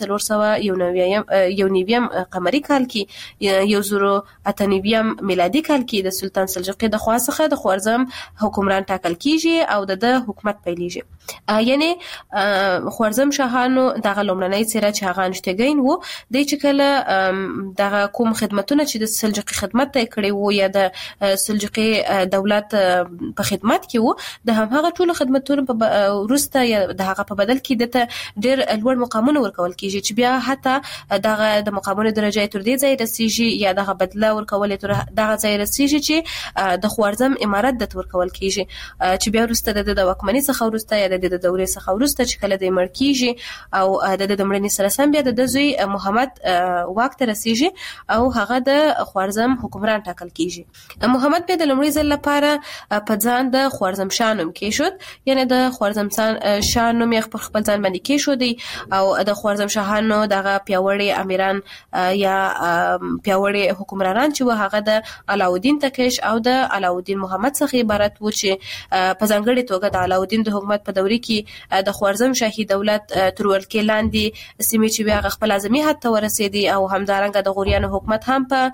491 قمری کال کې 1098 میلادي کال کې د سلطان سلجوقي د خوا څخه د خوارزم حکمران ټاکل کیږي او د حکومت پیلېږي. یعنی خوارزم شاهانو دغه لومړنۍ څیره چې هغه انشتګین وو د چې کله دغه کوم خدماتونه چې د سلجوقي خدمت ته کړی وو یا د سلجوقي دولت په خدمت کې وو د هغه ټول خدماتونو په وروسته یا د هغه په بدل کې د ډېر لوړ مقامونه ورکول کیږي چې بیا حتی دغه د مقامونو درجه تر دې ځای رسیږي یا دغه بدله ورکول تر دغه ځای رسیږي چې د خوارزم امارت د ورکول کیږي چې بیا وروسته د واکمنۍ څخه وروسته یا د دورې څخه وروسته چې کله د مړ کیږي او د مړینې سره سم بیا د زوی محمد واک ته رسیږي او هغه د خوارزم حکمران ټاکل کیږي. محمد بیا د لومړي ځل لپاره په ځان د خوارزم شاه نوم کېښود. یعنی د خوارزم شاه نوم یې په خپل ځان باندې کېښودی او د خوارزم شاهانو دغه پیاوړي امیران یا پیاوړي حکمرانان چې هغه د علاءالدین تکش او د علاءالدین محمد څخه عبارت و چې په ځانګړي توګه د علاءالدین د حکومت په دورې کې د خوارزم شاهي دولت دولت تر ولکې لاندې سیمې چې بیا خپل اعظمي حد ته ورسېدي او همدارنګه د غوریانو حکومت هم په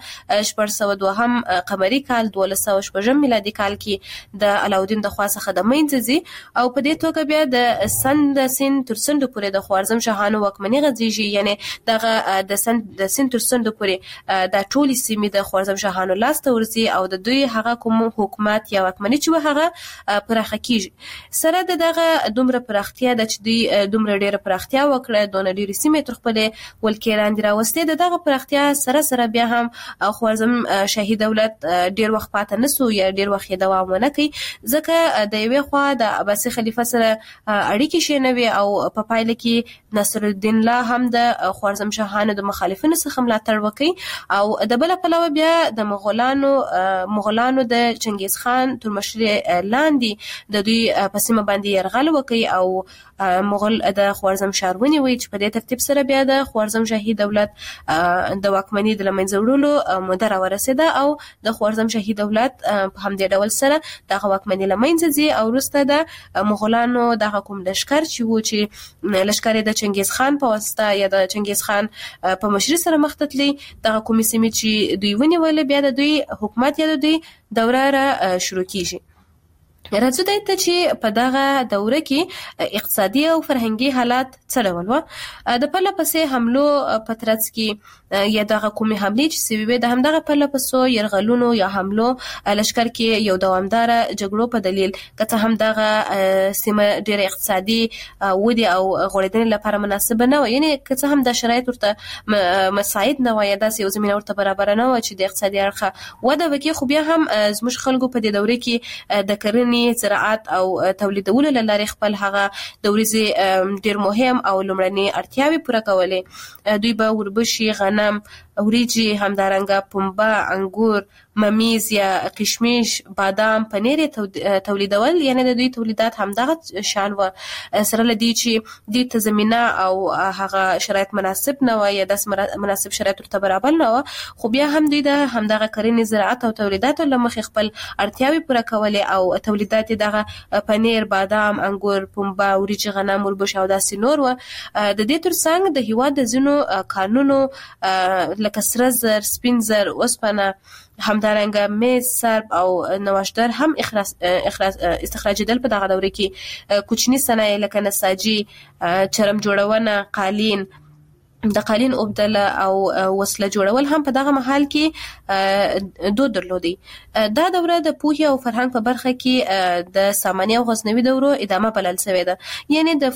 1402 قمري کال 1214 میلادي کال کې د علاودین د خوا څخه د منځ او په دې توګه بیا د سند سین تر سند پورې د خوارزم شاهانو واکمني غځيږي، یعنی دغه د سند تر سند پورې د ټولي سیمې د خوارزم شاهانو لاس ته ورځي او د دوی هغه کوم حکومت یا واکمني چې هغه پراخه کیږي. سره دغه دومره پراختیا د چې دوی دومره ډیره پراختیا وکړه، دونه ډیره سیمې تر خپل ولکې لاندې راوستي. دغه پراختیا سره بیا هم خوارزم شاهي دولت ډیر وخت پاتې نسو یا ډیر وخت دوام ونه کوي، ځکه د یوې خوا د عباسي خلیفہ سره اړیکې شینوي او په پایله کې نصر الدین الله هم د خوارزم شاهانو د مخالفینو څخه ملاتړ وکړي او د بل پلوه بیا د مغولانو د چنګیز خان تر مشرۍ لاندې د دوی په سیمه باندې یرغل وکړي او مغول د خوارزم ښار ونیوي، چې په دې ترتیب سره بیا د خوارزم شاهي دولت د واکمنۍ د لمنځه وړلو موده راورسېده او د خوارزم شاهي دولت په همدې ډول سره دغه واکمنۍ له منځه ځي او وروسته د مغولانو دغه کوم لښکر چې و چې لښکر د چنګیز خان په واسطه یا د چنګیز خان په مشرۍ سره مخ ته تللي، دغه کومې سیمې چې دوی ونیولې بیا د دوی حکومت یا د دوی دوره را شروع کیږي. راځو ته چې په دغه دوره کې اقتصادي او فرهنګي حالات څه ډول و. د پرله پسې حملو په ترڅ کې یا دغه کومې حملې چې سوي وي د همدغه پرله پسې یرغلونو یا حملو لښکر کې یو دوامداره جګړو په دلیل که څه هم دغه سیمه ډېره اقتصادي ودې او غوړېدنې لپاره مناسبه نه وه، یعنې که څه هم دا شرایط ورته مساعد نه وه یا داسې یو زمینه ورته برابره نه وه چې د اقتصادي اړخه وده وکړي، خو بیا هم زموږ خلکو په دې دوره کې د کرنې زراعت او تولیدولو له لارې خپل هغه د ورځې ډېر مهم او لومړنۍ اړتیاوې پوره کولې. دوی به وربشي، غنم، وریجې، همدارنګه پنبه، انګور، ممیز یا کشمش، بادام، پنیر تولیدول، یعنی د دوی تولیدات همدغه شان و. سره له دې چې دوی ته زمینه او هغه شرایط مناسب نه و یا داسې مناسب شرایط ورته برابر نه و، خو بیا هم دوی د همدغه کرنې زراعت او تولیداتو له مخې خپل اړتیاوې پوره کولې او تولیدات دغه پنیر، بادام، انګور، پنبه، وریجې، غنم، وربشي او داسې نور و. د دې ترڅنګ د هیواد د ځینو کانونو لکه سره زر، سپین زر، اوسپنه، همدارنګه مس، سرب او نوشدر هم استخراجېدل. په دغه دوره کې کوچني صنایع لکه نساجي، چرم جوړونه، قالین، د قالین اوبدل او وسله جوړول هم په دغه محل کې دود درلودي. دا دوره د پوهې او فرهنګ په برخه کې د ساماني او غزنوي دورو ادامه بلل شوې ده، یعنی د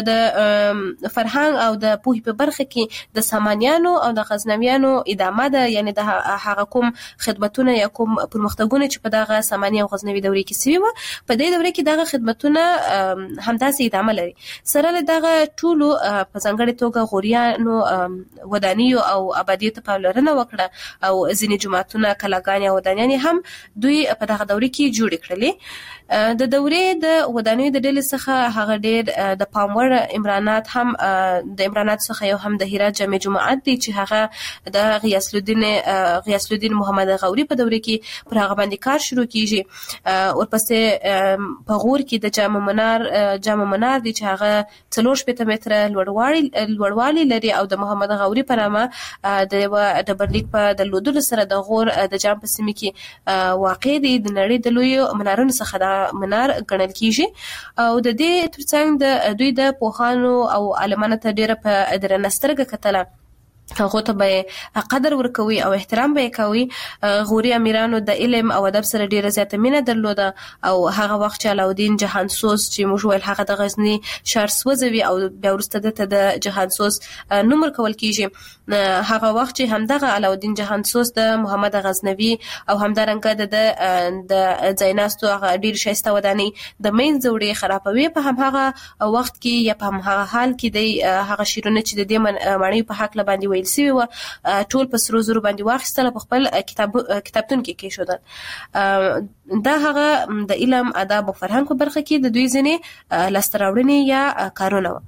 فرهنګ او د پوهې په برخه کې د سامانیانو او د غزنویانو ادامه ده، یعنی د هغه کوم خدمتونه یا کوم پرمختګونه چې په دغه ساماني او غزنوي دورې کې سوي وو په دې دوره کې دغه خدمتونه همداسې ادامه لري. سره له دغه ټولو په ځانګړې توګه غوریانو ودانیو او آبادیو ته پاملرنه وکړه او ځینې جوماتونه، کلاګانې او ودانیانې هم دوی په دغه دوره کې جوړې کړلې. د دورې د ودانیو د ډلې څخه هغه ډېر د پام وړ عمرانات هم د عمرانات څخه یو هم د هرات جامع جماعت دی چې هغه د غیاث الدین محمد غوري په دوره کې پر هغه باندې کار شروع کیږي. ورپسې په غور کې د جامع منار دی چې هغه 4 متره لوړوالی لري او د محمد غوري په نامه د ډبرلیک په درلودلو سره د غور د جام په سیمه کې واقع دی. د نړۍ د لویو منارونو څخه دا منار ګڼل کیږي او د دې ترڅنګ د دوی د پوهانو او عالمانو ته ډیره په درنه سترګه کتله، هغه ته به قدر ورکوي او احترام به کوي. غوري امیرانو د علم او ادب سره ډیره زیاته مینه درلوده او هغه وخت چې علاودین جهانسوز چې موږ ویل هغه د غزنی ښار سوځوي او بیا وروسته د جهانسوز نوم ورکول کیږي، هغه وخت چې همدغه علاودین جهانسوز د محمد غزنوي او همدارنګه د ځایناستو هغه ډیر شایسته ودانۍ د منځ وړې خرابوي. په همغه وخت کې یا په همغه حال کې د هغه شیرونه چې د دې معنی په حق باندې سوي و ټول په سرو زرو باندې واخیستل په خپل کتابتون کې کېښودل. دا هغه د علم، ادب او فرهنګ په برخه کې د دوی ځینې لاسته راوړنې یا کارونه و.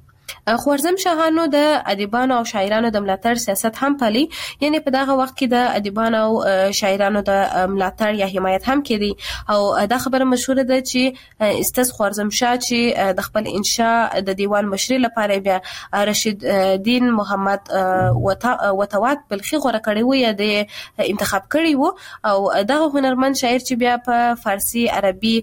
خوارزم شاهانو د ادیبانو او شاعرانو د ملاتړ سیاست هم پالي، یعنی په دغه وخت کې د ادیبانو او شاعرانو د ملاتړ یا حمایت هم کړي. او دا خبره مشهوره ده چې استاد خوارزم شاه چې د خپل انشاء د دیوان مشري لپاره بیا رشید دین محمد وتوات بلخي غوړه کړی و یا د انتخاب کړی و. او دغه هنرمند شاعر چې بیا په فارسی عربي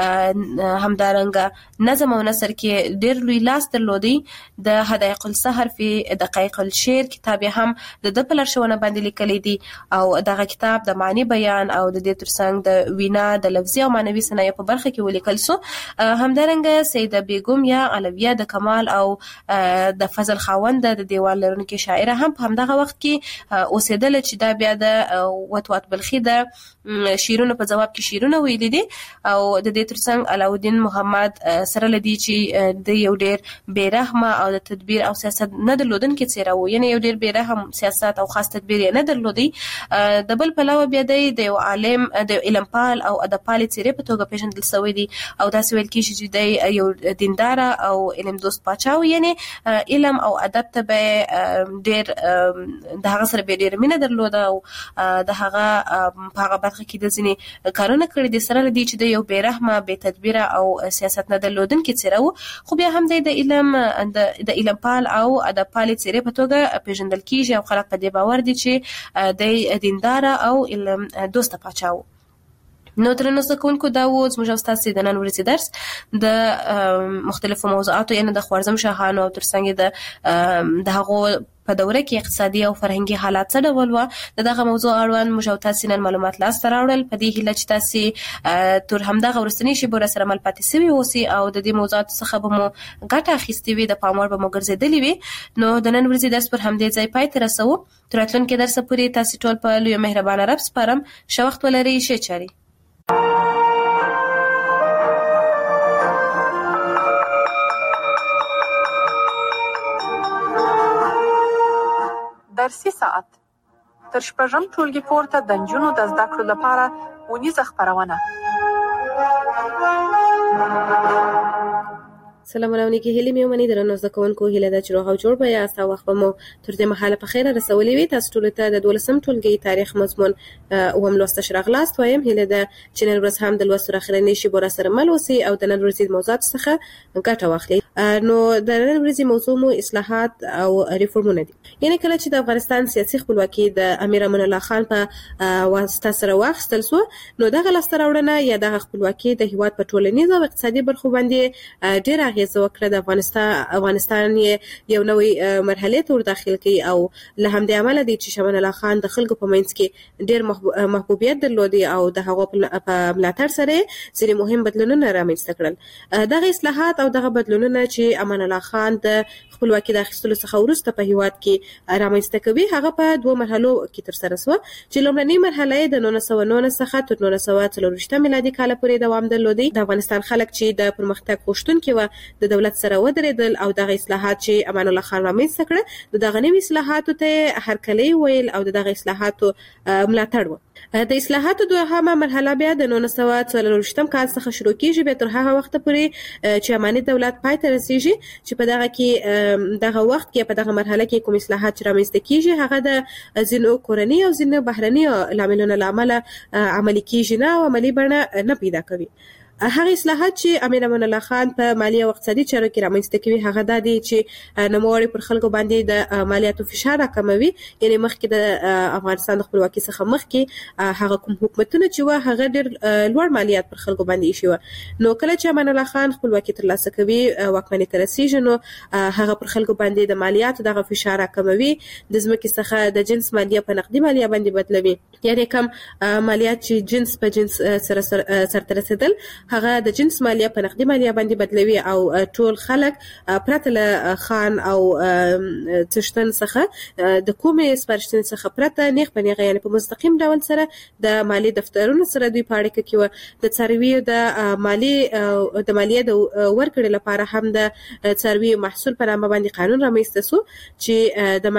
همدارنګه نظم او نثر کې ډېر لوی لاس درلودي. د حدائق السحر فی دقایق الشعر کتاب هم د په لارښوونه باندې لیکلی دی او دغه کتاب د معنی بیان او د دې ترڅنګ د وینا د لفظي او معنوي صنایع په برخه کې ولیکل سو. همدارنګه سیده بیگم یا علویه د کمال او د فضل خاوند د دیوان لرونکي شاعر هم په همدغه وخت کې اوسېدل چې دا بیا د وتوات بلخي د شیرونو په جواب کې شیرونه ویلي دي. او د دې ترڅنګ علاءالدین محمد سره لدی چې د یو ډېر بیرحمه او د تدبیر او سیاست نه درلودونکي څیره و، یعنی یو ډېر بیرحم سیاست او خاص تدبیر نه درلودي. د بل پلوه بیا د یو عالم د علم پال او ادب پال څیره په توګه پیژندل شوی دی او داسې ویل کیږي چې د یو دیندار او علم دوست پاچا و، یعنی علم او ادب ته ډېر د هغه سره ډېر مینه درلوده او د هغه په هغه برخه کې د ځینې کارونه کړي دي سره لدی چې د یو بیرحمه بې تدبیره او سیاست نه درلودونکي څیره و. خو بیا هم د علم پال او ادب پال څیره په توګه پیژندل کیږي او خلک په دې باور دي چې د دیندار او علم دوست پاچا و. نو درنو زده کوونکو دا و زموږ او ستاسو د نن ورځې درس د مختلفو موضوعاتو یعنی د خوارزم شاهانو او ترڅنګ د هغو په دوره کې اقتصادي او فرهنګي حالات څه ډول و. دغه موضوع اړوند موږ او تاسو نن معلومات لاسته راوړل په دې هیله چې تاسو تر همدغه ورستنی شی بور سره مل پاتې سوي اوسئ او د دې موضوعات څخه به مو ګټه اخیستې وي، د پاموړ به مو ګرځېدلې وي. نو د نن ورځې درس پر همدې ځای پای ته رسوو. تر راتلونکي درس پورې تاسو ټول په لوی مهربانه رب سپارم. ښه وخت ولرئ. ښه چاري. درسي ساعت تر شپږم ټولګي پورته د نجونو د زده کړو لپاره ونیزه خپرونه. سلامونه کې هلي مې ومني درنو زده کوونکو، هیله ده چې روغ او جوړ به یاست او وخت به مو تر دې مهاله په خیره رسولې وي. تاسو ټول ته د 12م ټولګي تاریخ مضمون اوم لوست شراغلاست وایم. هیله ده چې نن ورځ هم د لوست اخرنی شی بور سره مل اوسئ او د نن ورځې موضوعات څخه ګټه واخلئ. نو د نن ورځې موضوع مو اصلاحات او ریفورمونه دي. یعنی کله چې د افغانستان سیاسي خپلواکي د امیر امان الله خان په واسطه سره واخیستل سو، نو دغه لاسته راوړنه یا دغه خپلواکي د هیواد په ټولنیز او اقتصادي برخو باندې ډېر اغیز وکړه. د افغانستان یو نوې مرحله ته ورداخل کی او له همدې عمله دی چې امان الله خان د خلکو په منځ کې ډېر محبوبیت درلودي او د هغو په ملاتړ سره ځینې مهم بدلونونه رامنځته کړل. دغه اصلاحات او دغه بدلونونه چې امان الله خان د خپلواکي د اخیستلو څخه وروسته په هیواد کې رامنځته کوي هغه په دوه مرحلو کې ترسره شوه، چې لومړنۍ مرحله د 1909 څخه تر 1924 میلادي کال پورې دوام درلودي. د افغانستان خلک چې د پرمختګ غوښتونکي و د دولت سره ودرېدل او دغه اصلاحات چې امان الله خان رامنځته کړه دغه نوي اصلاحاتو ته هرکلی ویل او دغه اصلاحاتو ملاتړ و. د اصلاحاتو دوهمه مرحله بیا د 1944 کال څخه شروع کیږي به تر هغه وخت پورې چې اماني دولت پای ته رسیږي، چې په دغه کې دغه وخت کې په دغه مرحله کې کوم اصلاحات رامنځته کیږي هغه د ځینو کورنۍ او ځینو بهرني لاملونو لامل عملي کیږي نه او عملي بڼه نه پیدا کوي. هغه اصلاحات چې امیر امان الله خان په مالی او اقتصادي چارو کې رامنځته کوي هغه د دې چې نوموړي پر خلکو باندې د مالیاتو فشار راکموي. یعنی مخکې د افغانستان د خپلواکي څخه مخکې هغه کوم حکومتونه چې و هغه ډېر لوړ مالیات پر خلکو باندې ایښي و. نو کله چې امان الله خان خپلواکي ترلاسه کوي واکمنۍ ته رسیږي نو هغه پر خلکو باندې د مالیاتو دغه فشار راکموي، د ځمکې څخه د جنس مالیه په نقدي مالیه باندې بدلوي. یعنی کم مالیات چې جنس په جنس سره سرته رسیدل هغه د جنس مالیه په نقدي مالیه باندې بدلوي او ټول خلک پرته له خان او څښتن څخه د کومې سپارښتنې څخه پرته نیغ په نیغه یعنی په مستقیم ډول سره د مالی دفترونو سره دوی په اړیکه کې و. د څارویو د مالیې د ورکړې لپاره هم د څارویو محصول په نامه باندې قانون رامنځته سو چې د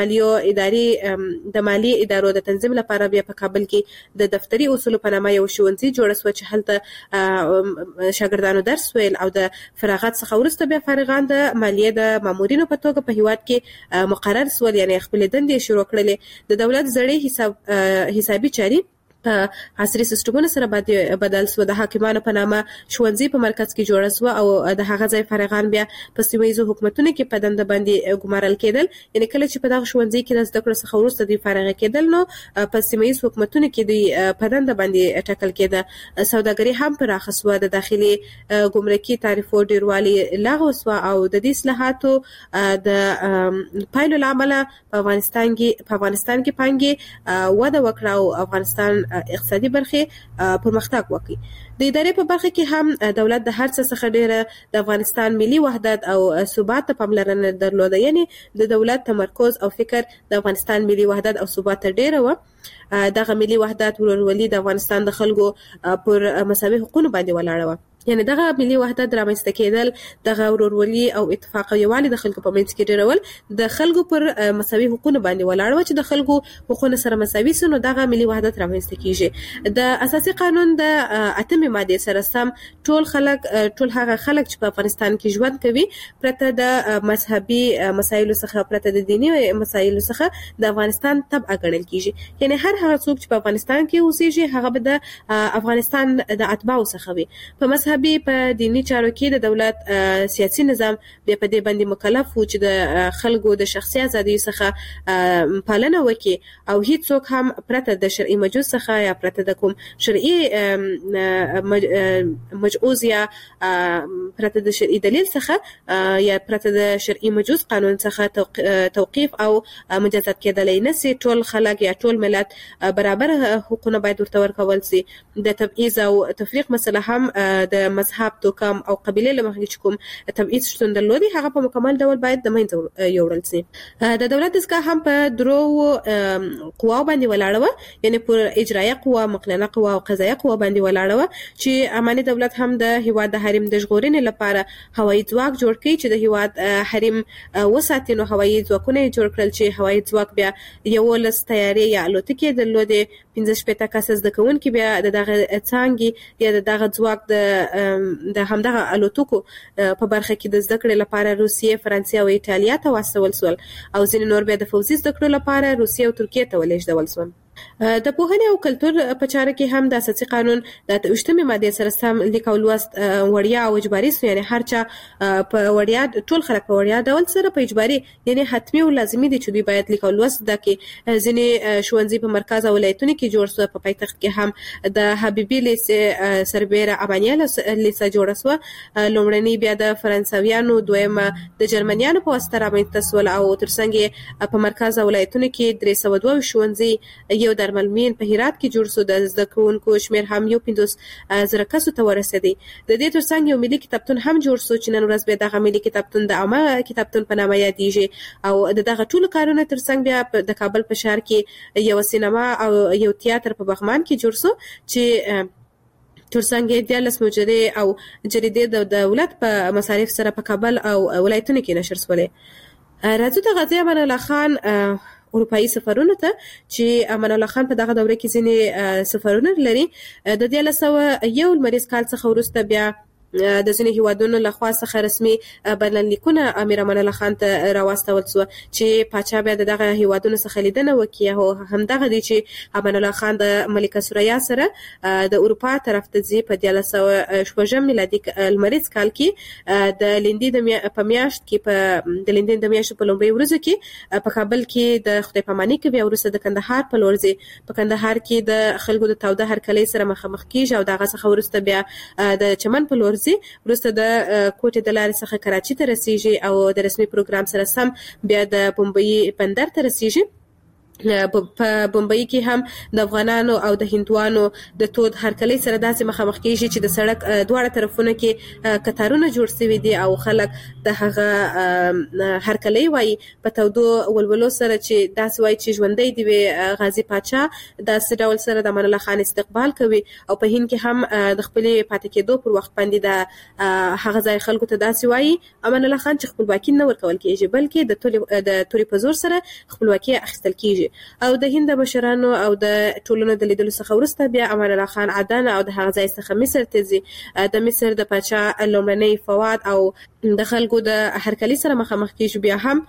مالی ادارو د تنظیم لپاره بیا په کابل کې د دفتري اصولو په نامه یو ښوونځی جوړ شو چې هلته شاګردانو درس ویل او د فراغت څخه وروسته بیا فارغان د مالیې د مامورینو په توګه په هیواد کې مقرر سول، یعنی خپل دندې شروع کړلې. د دولت زړې حسابي چاري عصري سیستمونو سره بدل سو. د حاکمانو په نامه ښوونځي په مرکز کې جوړ سو او د هغه ځای فارغان بیا په سیمه‌ییزو حکومتونو کې په دنده باندې ګمارل کېدل. یعنی کله چې په دغه ښوونځي کې د زده کړو څخه وروسته دوی فارغ کېدل نو په سیمه‌ییزو حکومتونو کې دوی په دنده باندې ټاکل کېده. سوداګري هم پراخه سوه، د داخلي ګمرکي تعرفو ډیروالي لغوه سوه او د دې اصلاحاتو د پایلو له امله په افغانستان کې پانګې وده وکړه او افغانستان اقتصادي برخه پرمختګ وکړي. د ادارې په برخه کې هم دولت د هر څه څخه ډیره د افغانستان ملي وحدت او ثبات ته پاملرنه درلوده. یعنی د دولت تمرکز او فکر د افغانستان ملي وحدت او ثبات ته ډیره و. دغه ملي وحدت ورورولي د افغانستان د خلکو پر مساوي حقوقو باندې ولاړه و. یعنی دغه ملي وحدت رامنځته کېدل، دغه ورورولي او اتفاق او یووالي د خلکو په منځ کې ډیرول د خلکو پر مساوي حقوقو باندې ولاړ و چې د خلکو حقوقونه سره مساوي سي، نو دغه ملي وحدت رامنځته کیږي. د اساسي قانون د 8مې ماده سره سم ټول هغه خلک چې په افغانستان کې ژوند کوي پرته د مذهبي مسایلو څخه، پرته د دینی مسایلو څخه د افغانستان تبع ګڼل کیږي. یعنی هر هغه څوک چې په افغانستان کې اوسېږي هغه به د افغانستان د اتباعو څخه وي. په مذهبي په دینی چارو کې د دولت سیاسي نظام بیا په دې باندې مکلف و چې د خلکو د شخصي ازادۍ څخه پالنه وکړي او هیڅ څوک هم پرته د شرعي مجوز څخه یا پرته د کوم شرعي مجوز یا پرته د شرعي دلیل څخه یا پرته د شرعي مجوز قانون څخه توقيف او مجازات کېدلای نه سي. ټول خلک یا ټول ملت برابر حقوقونه باید ورته ورکول سي. د تبعیض او تفریق مسله هم د مذهب، توکم او قبيله له مخې چې کوم تبعیض شتون درلودي هغه په مکمل ډول باید د منځه یوړل سي. د دولت دستګاه هم په درو قواو باندې ولاړه و، یعنی پر اجرایه قوا، مقننه قوا او قضایه قوا باندې ولاړه و چې اماني دولت هم د هیواد د حریم د ژغورنې لپاره هوایي ځواک جوړ کړي چې د هیواد حریم وساتي. نو هوایي ځواکونه جوړ کړل چې هوایي ځواک بیا 11 تیارې یا الوتکې درلودې، 15 کسه زده کوونکي بیا دغه څانګې یا دغه ځواک د همدغه الوتکو په برخه کې د زده کړې لپاره روسیې، فرانسې او ایټالیا ته واستول سول او ځینې نور بیا د فوزي زده کړو لپاره روسیې او ترکیې ته ولېږدول سول. د پوهنې او کلتور په چاره کې هم د اساسي قانون د 28مې ماده سره سم لیک او لوست وړیا او اجباري سو. یعنی هر چا په وړیا، ټول خلک په وړیا ډول سره په اجباري یعنی حتمی او لازمي دي چې دوی باید لیک او لوست زده کړي. ځینې ښوونځي په مرکز او ولایتونو کې جوړ سو. په پایتخت کې هم د حبیبي لیسې سربیره امانیه لیسه جوړ سو. لومړنی بیا د فرانسویانو، دویمه د جرمنیانو په واسطه رامنځته سول او ترڅنګ په مرکز او ولایتونو کې 302 ښوونځي یو درملمین په هرات کې جوړ سو. د زده کوونکو شمیر هم 15,000 کسو ته ورسېدی. د دې ترڅنګ یو ملي کتابتون هم جوړ سو چې نن ورځ به دغه ملي کتابتون د عامه کتابتون په نامه یادېږي. او دغه ټول کارونه ترڅنګ بیا د کابل په ښار کې یو سینما او یو تیاتر په بغمان کې جوړ سو چې ترڅنګ د لس مجرې او جریدې د دولت په مصارف سره په کابل او ولایتونو کې نشر سولې. راځو د غازی امان الله خان اروپایي سفرونه ته چې امان الله خان په دغه دوره کې ځینې سفرونه لري. د 1901 لمریز کال څخه وروسته بیا د ځینې هیوادونو لخوا څخه رسمي بلنلیکونه امیر امان الله خان ته راوستول سو چې پاچا بیا دغه هیوادونو څخه لیدنه وکړي. او همدغه دی چې امان الله خان د ملکه سوریا سره د اروپا طرف ته ځي. په 1906 میلادي لمریز کال کې د لیندې په میاشت کې د لیندې د میاشتې په لومړۍ ورځو کې په کابل کې د خدای پاماني کې بیا وروسته د کندهار په لور ځي. په کندهار کې د خلکو د تاوده هرکلۍ سره مخامخ کیږي او دغه څخه وروسته بیا د چمن په لور وروسته د کوټې د لارې څخه کراچي ته رسیږي او د رسمي پروګرام سره سم بیا د بمبئی بندر ته رسیږي. په بمبئی کې هم د افغانانو او د هندوانو د تود هرکلۍ سره داسې مخامخ کیږي چې د سړک دواړه طرفونو کې قطارونه جوړ شوي دي او خلک د هغه هرکلۍ وایي په تودو ولولو سره چې داسې وایي چې ژوندی دی وي غازی پاچا داسې ډول سره د امان الله خان استقبال کوي. او په هند کې هم د خپلې پاتې کېدو پر وخت باندې د هغه ځای خلکو ته داسې وایي امان الله خان چې خپلواکي نه ورکول کېږي بلکې د تورې په زور سره خپلواکي اخیستل کېږي. کیږي او د هند مشرانو او د ټولنو د لیدلو څخه وروسته بیا امان الله خان عدن او د هغه ځای څخه مصر ته ځي. د مصر د پاچا لومړنی فواد او د خلکو د هرکلی سره مخامخ کیږي. بیا هم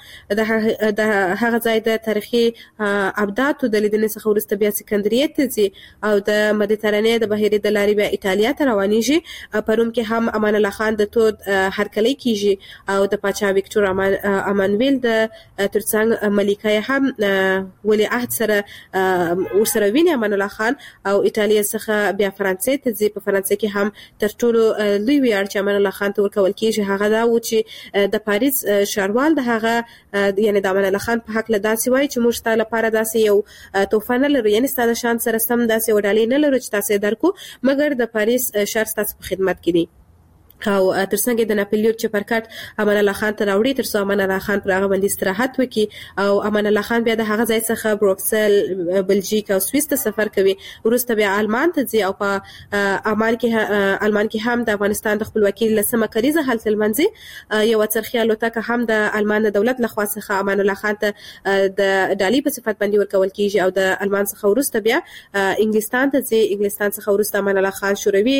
د هغه ځای د تاریخي ابدات د لیدنې څخه وروسته بیا سکندریه ته ځي او د مدیترانې د بحیرې د لارې بیا ایتالیا ته روانېږي. په روم کې هم امان الله خان د تود هرکلی کیږي او د پاچا ویکټور امانویل د ترڅنګ ملکه هم ولی عهد سره ورسره ویني امان الله خان او ایتالیا څخه بیا فرانسې ته ځي. په فرانسې کې هم تر ټولو لوی ویاړ چې امان الله خان ته ورکول کیږي هغه دا و چې د پاریس ښاروال د هغه یعنی د امان الله خان په حق له داسې وایي چې موږ ستاسو لپاره داسې یو تحفه نه لرو، یعنی ستاسو شان سره سم داسې وډالې نه لرو چې تاسو درکو، مګر د پاریس شهر ستاسو په خدمت کې دی. او ترڅنګ د ناپلیون چپرکټ امان الله خان ته راوړي ترڅو امان الله خان پر هغه باندې استراحت وکړي او امان الله خان بیا د هغه ځای څخه بروکسل بلژیک او سویس ته سفر کوي. وروسته بیا آلمان ته ځي او په آلمان کې هم د افغانستان د خپلواکۍ لسمه کلیزه هلته لمانځي. یو څرخي الوتکه هم د آلمان د دولت لخوا څخه امان الله خان ته د ډالۍ په صفت باندې ورکول کیږي او د آلمان څخه وروسته بیا انګلستان ته ځي. انګلستان څخه وروسته امان الله خان شوروي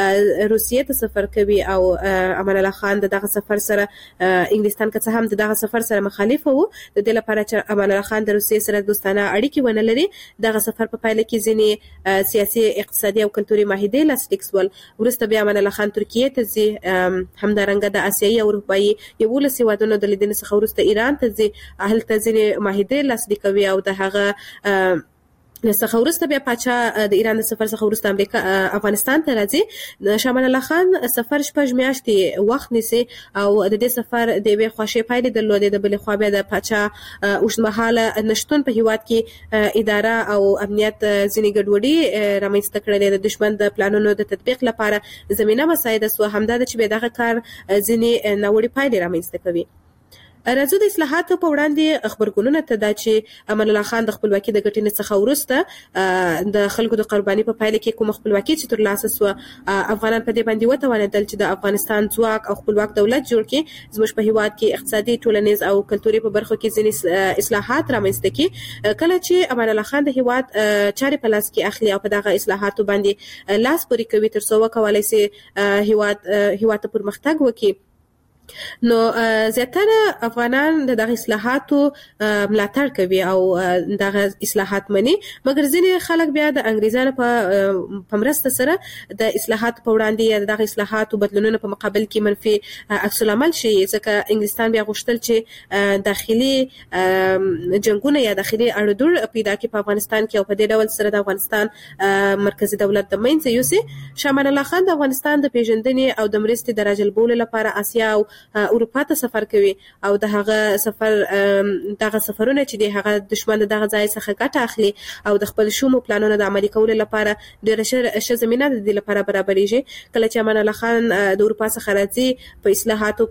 روسیې ته سفر کوي او امان الله خان دغه سفر سره انګلستان کې هم دغه سفر سره مخالف وو. د دې لپاره چې امان الله خان د روسیې سره دوستانه اړیکې ونه لري دغه سفر په پایله کې ځینې سیاسي اقتصادي او کلتوري معاهدې لاسلیک شول. وروسته بیا امان الله خان ترکیه ته ځي، همدارنګه د آسیایي او اروپایي 11 هیوادونو د لیدنې څخه وروسته ایران ته ځي، هلته ځینې معاهدې لاسلیک کوي او د هغه څخه وروسته بیا پاچا د ایران د سفر څخه وروسته امریکا افغانستان ته راځي. شاه امان الله خان سفر 6 میاشتې وخت نیسي او د دې سفر د یوې خواشې پایلې درلودې. د بلې خوا بیا د پاچا اوږدمهاله نشتون په هیواد کې اداره او امنیت ځینې ګډوډي رامنځته کړلې. د دشمن د پلانونو د تطبیق لپاره زمينه مساعده سو، همدا چې به دغه کار ځینې ناوړه پایلې رامنځته کوي. راځو د اصلاحاتو په وړاندې خبرګونونه ته دا چې امان الله خان د خپلواکۍ د ګټنې څخه وروسته د خلکو د قرباني په پایله کې کوم خپلواکي چې ترلاسه سو، افغانان په دې باندې وتوانېدل چې د افغانستان ځواک او خپلواک دولت جوړ کړي. زموږ په هیواد کې اقتصادي، ټولنیز او کلتوري په برخو کې ځینې اصلاحات رامنځته کړي. کله چې امان الله خان د هیواد چارې په لاس کې اخلي او په دغه اصلاحاتو باندې لاس پورې کوي ترڅو وکولای شي هیواد ته پرمختګ وکړي، نو زیاتره افغانان دغه اصلاحاتو ملاتړ کوي او دغه اصلاحات مني. مګر ځینې خلک بیا د انګریزانو په مرسته سره د اصلاحاتو په وړاندې یا دغه اصلاحاتو بدلونونو په مقابل کې منفي عکس العمل شي، ځکه انګلستان بیا غوښتل چې داخلي جنگونه یا داخلي اړودوړ پیدا کړي په افغانستان کې او په دې ډول سره د افغانستان مرکزی دولت د منځ یوسي. شاه امان الله خان د افغانستان د پیژندنې او د مرستې د راجلبولو لپاره آسیا او اروپا ته سفر کوي او د هغه دغه سفرونه چې د هغه دشمن دغه ځای څخه ګټه اخلي او د خپل شومو پلانونو د عملي کولو لپاره ډېر ښه زمينه د دې لپاره برابرېږي. کله چې امان الله خان د اروپا څخه راځي په اصلاحاتو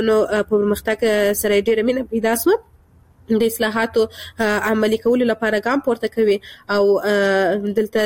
پرمختګ سره ډېر مینه پیدا شوه. د اصلاحاتو عملي کولو لپاره ګام پورته کوي او دلته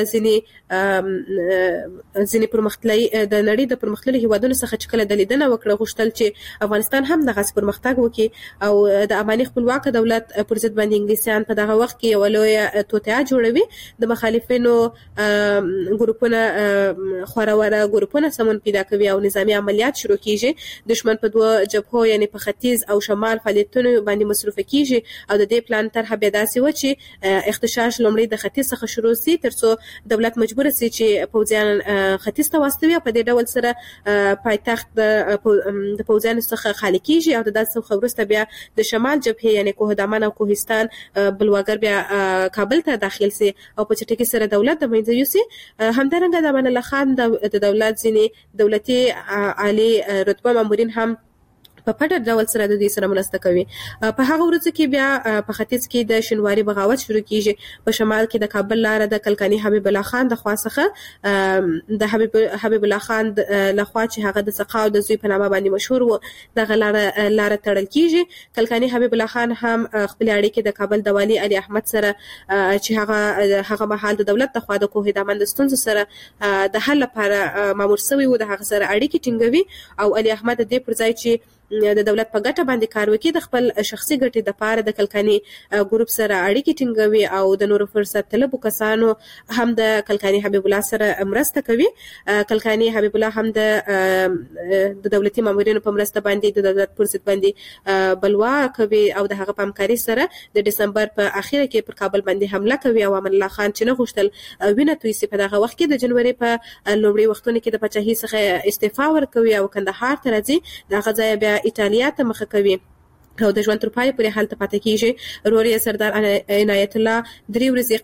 ځینې پرمختللي د نړۍ د پرمختللي هیوادونو څخه چې کله د لیدنه وکړه غوښتل چې افغانستان هم دغه پرمختګ وکړي او د افغاني خپلواک دولت پر ضد باندې انګلیسیان په دغه وخت کې یو لوی توطئه جوړوي. د مخالفینو ګروپونه خوروره ګروپونه سمون پیدا کوي او نظامی عملیات شروع کیږي. دشمن په دوه جبهو یعنی په ختیځ او شمال فعالیتونو باندې مصروف کیږي او د دې پلان طرحه به داسې و چې اختشاش لومړی د ختیځ څخه شروع شي ترڅو دولت مجبور شي چې پوځیان ختیځ ته واستوي او په دې ډول سره پایتخت د پوځیانو څخه خالي کیږي او د داسې خبرسته بیا د شمال جبهه یعنی کوه دامن او کوهستان بلواګر بیا کابل ته داخل شي او په چټکۍ سره دولت د منځ یوسي. همدارنګه د امان الله خان د دولت ځینې دولتي عالی رتبه مامورین هم په پټ ډول سره د دې سره مرسته کوي. په هغه ورځ کې بیا په ختیځ کې د شینواري بغاوت شروع کیږي. په شمال کې د کابل لار د کلکانی حبیب الله خان د خوا څخه د حبیب الله خان لخوا چې هغه د سقا او د زوی په نامه باندې مشهور و دغه لار تړل کیږي. کلکانی حبیب الله خان هم خپل اړیکې د کابل د والی علي احمد سره چې هغه مهال د دولت د خوا د کوه دامن د ستونزو سره د حل لپاره مامور شوی و د هغه سره اړیکې ټینګوي او علي احمد د دې پر ځای چې د دولت په ګټه باندې کار وکړي، د خپل شخصي ګټې د پاره د کلکاني ګروپ سره اړیکې ټینګوي او د نورو فرصت طلبو کسانو هم د کلکاني حبیب الله سره مرسته کوي. کلکاني حبیب الله هم د دولتي مامورینو په مرسته باندې د دولت پر ضد باندې بلوا کوي او د هغه په همکاري سره د دسمبر په اخیره کې پر کابل باندې حمله کوي او امان الله خان چې نه غوښتل وینه توی سي په دغه وخت کې د جنوري په لومړي وختونو کې د پاچاهي څخه استعفا ورکوي او کندهار ته راځي. دغه ځای بیا ایتالیا ته مخه کوي او د ژوند تر پای پورې هلته پاتې کیږي. روري سردار عنایت الله درې ورځې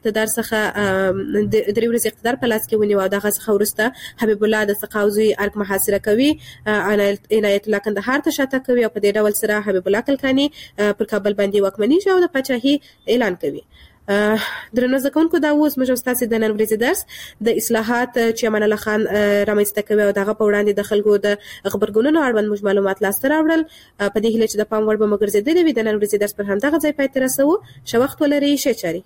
اقتدار په لاس کې ونیو او دغه څخه وروسته حبیب الله د سقاوزي ارګ محاصره کوي. عنایت الله کندهار ته شاته کوي او په دې ډول سره حبیب الله کلکاني پر کابل باندې واکمني او د پاچاهي اعلان کوي. درنو زکونکو دا اوس موږ تاسو د نن ورځې درس د اصلاحات چې امان الله خان رامنځته کوي او دغه په وړاندې د خلکو د خبرګونونو اړوند موږ معلومات لاسته راوړل. په دې هیله چې د پام وړ به موږ ګرځېدلې وي. د نن ورځې درس پر همدغه ځای پای ته رسوو. ښه وخت ولرئ. ښه چاري.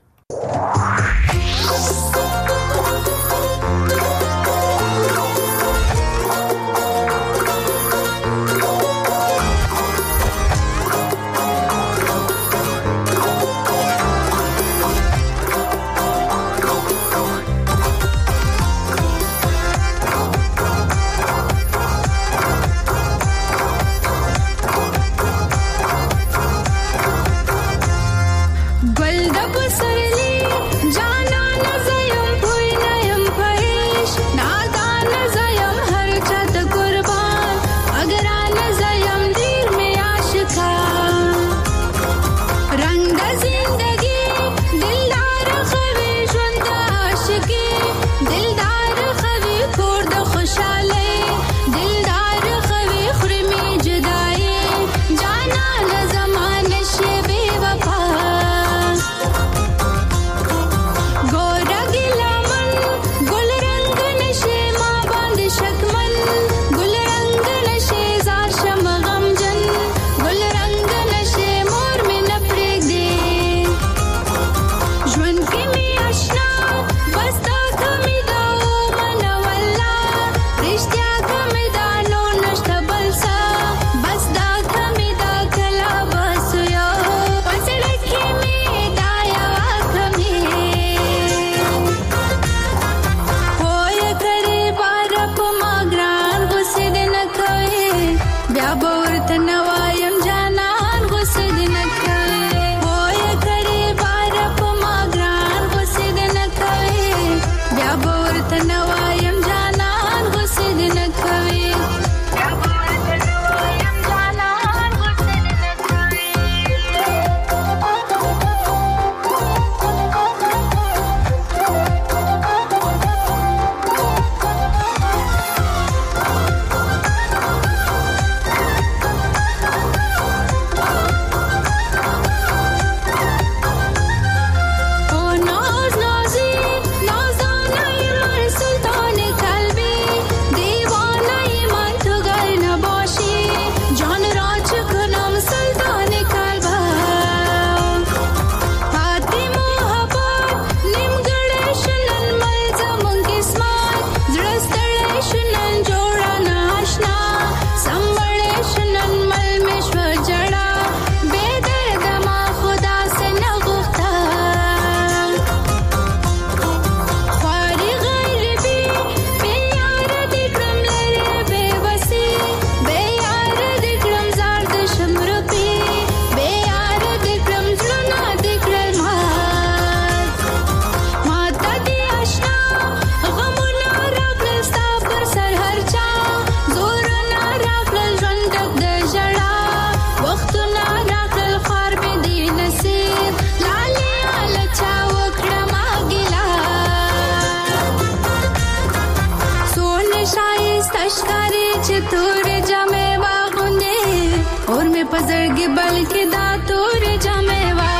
पजरगी बल्कि दातूर जमे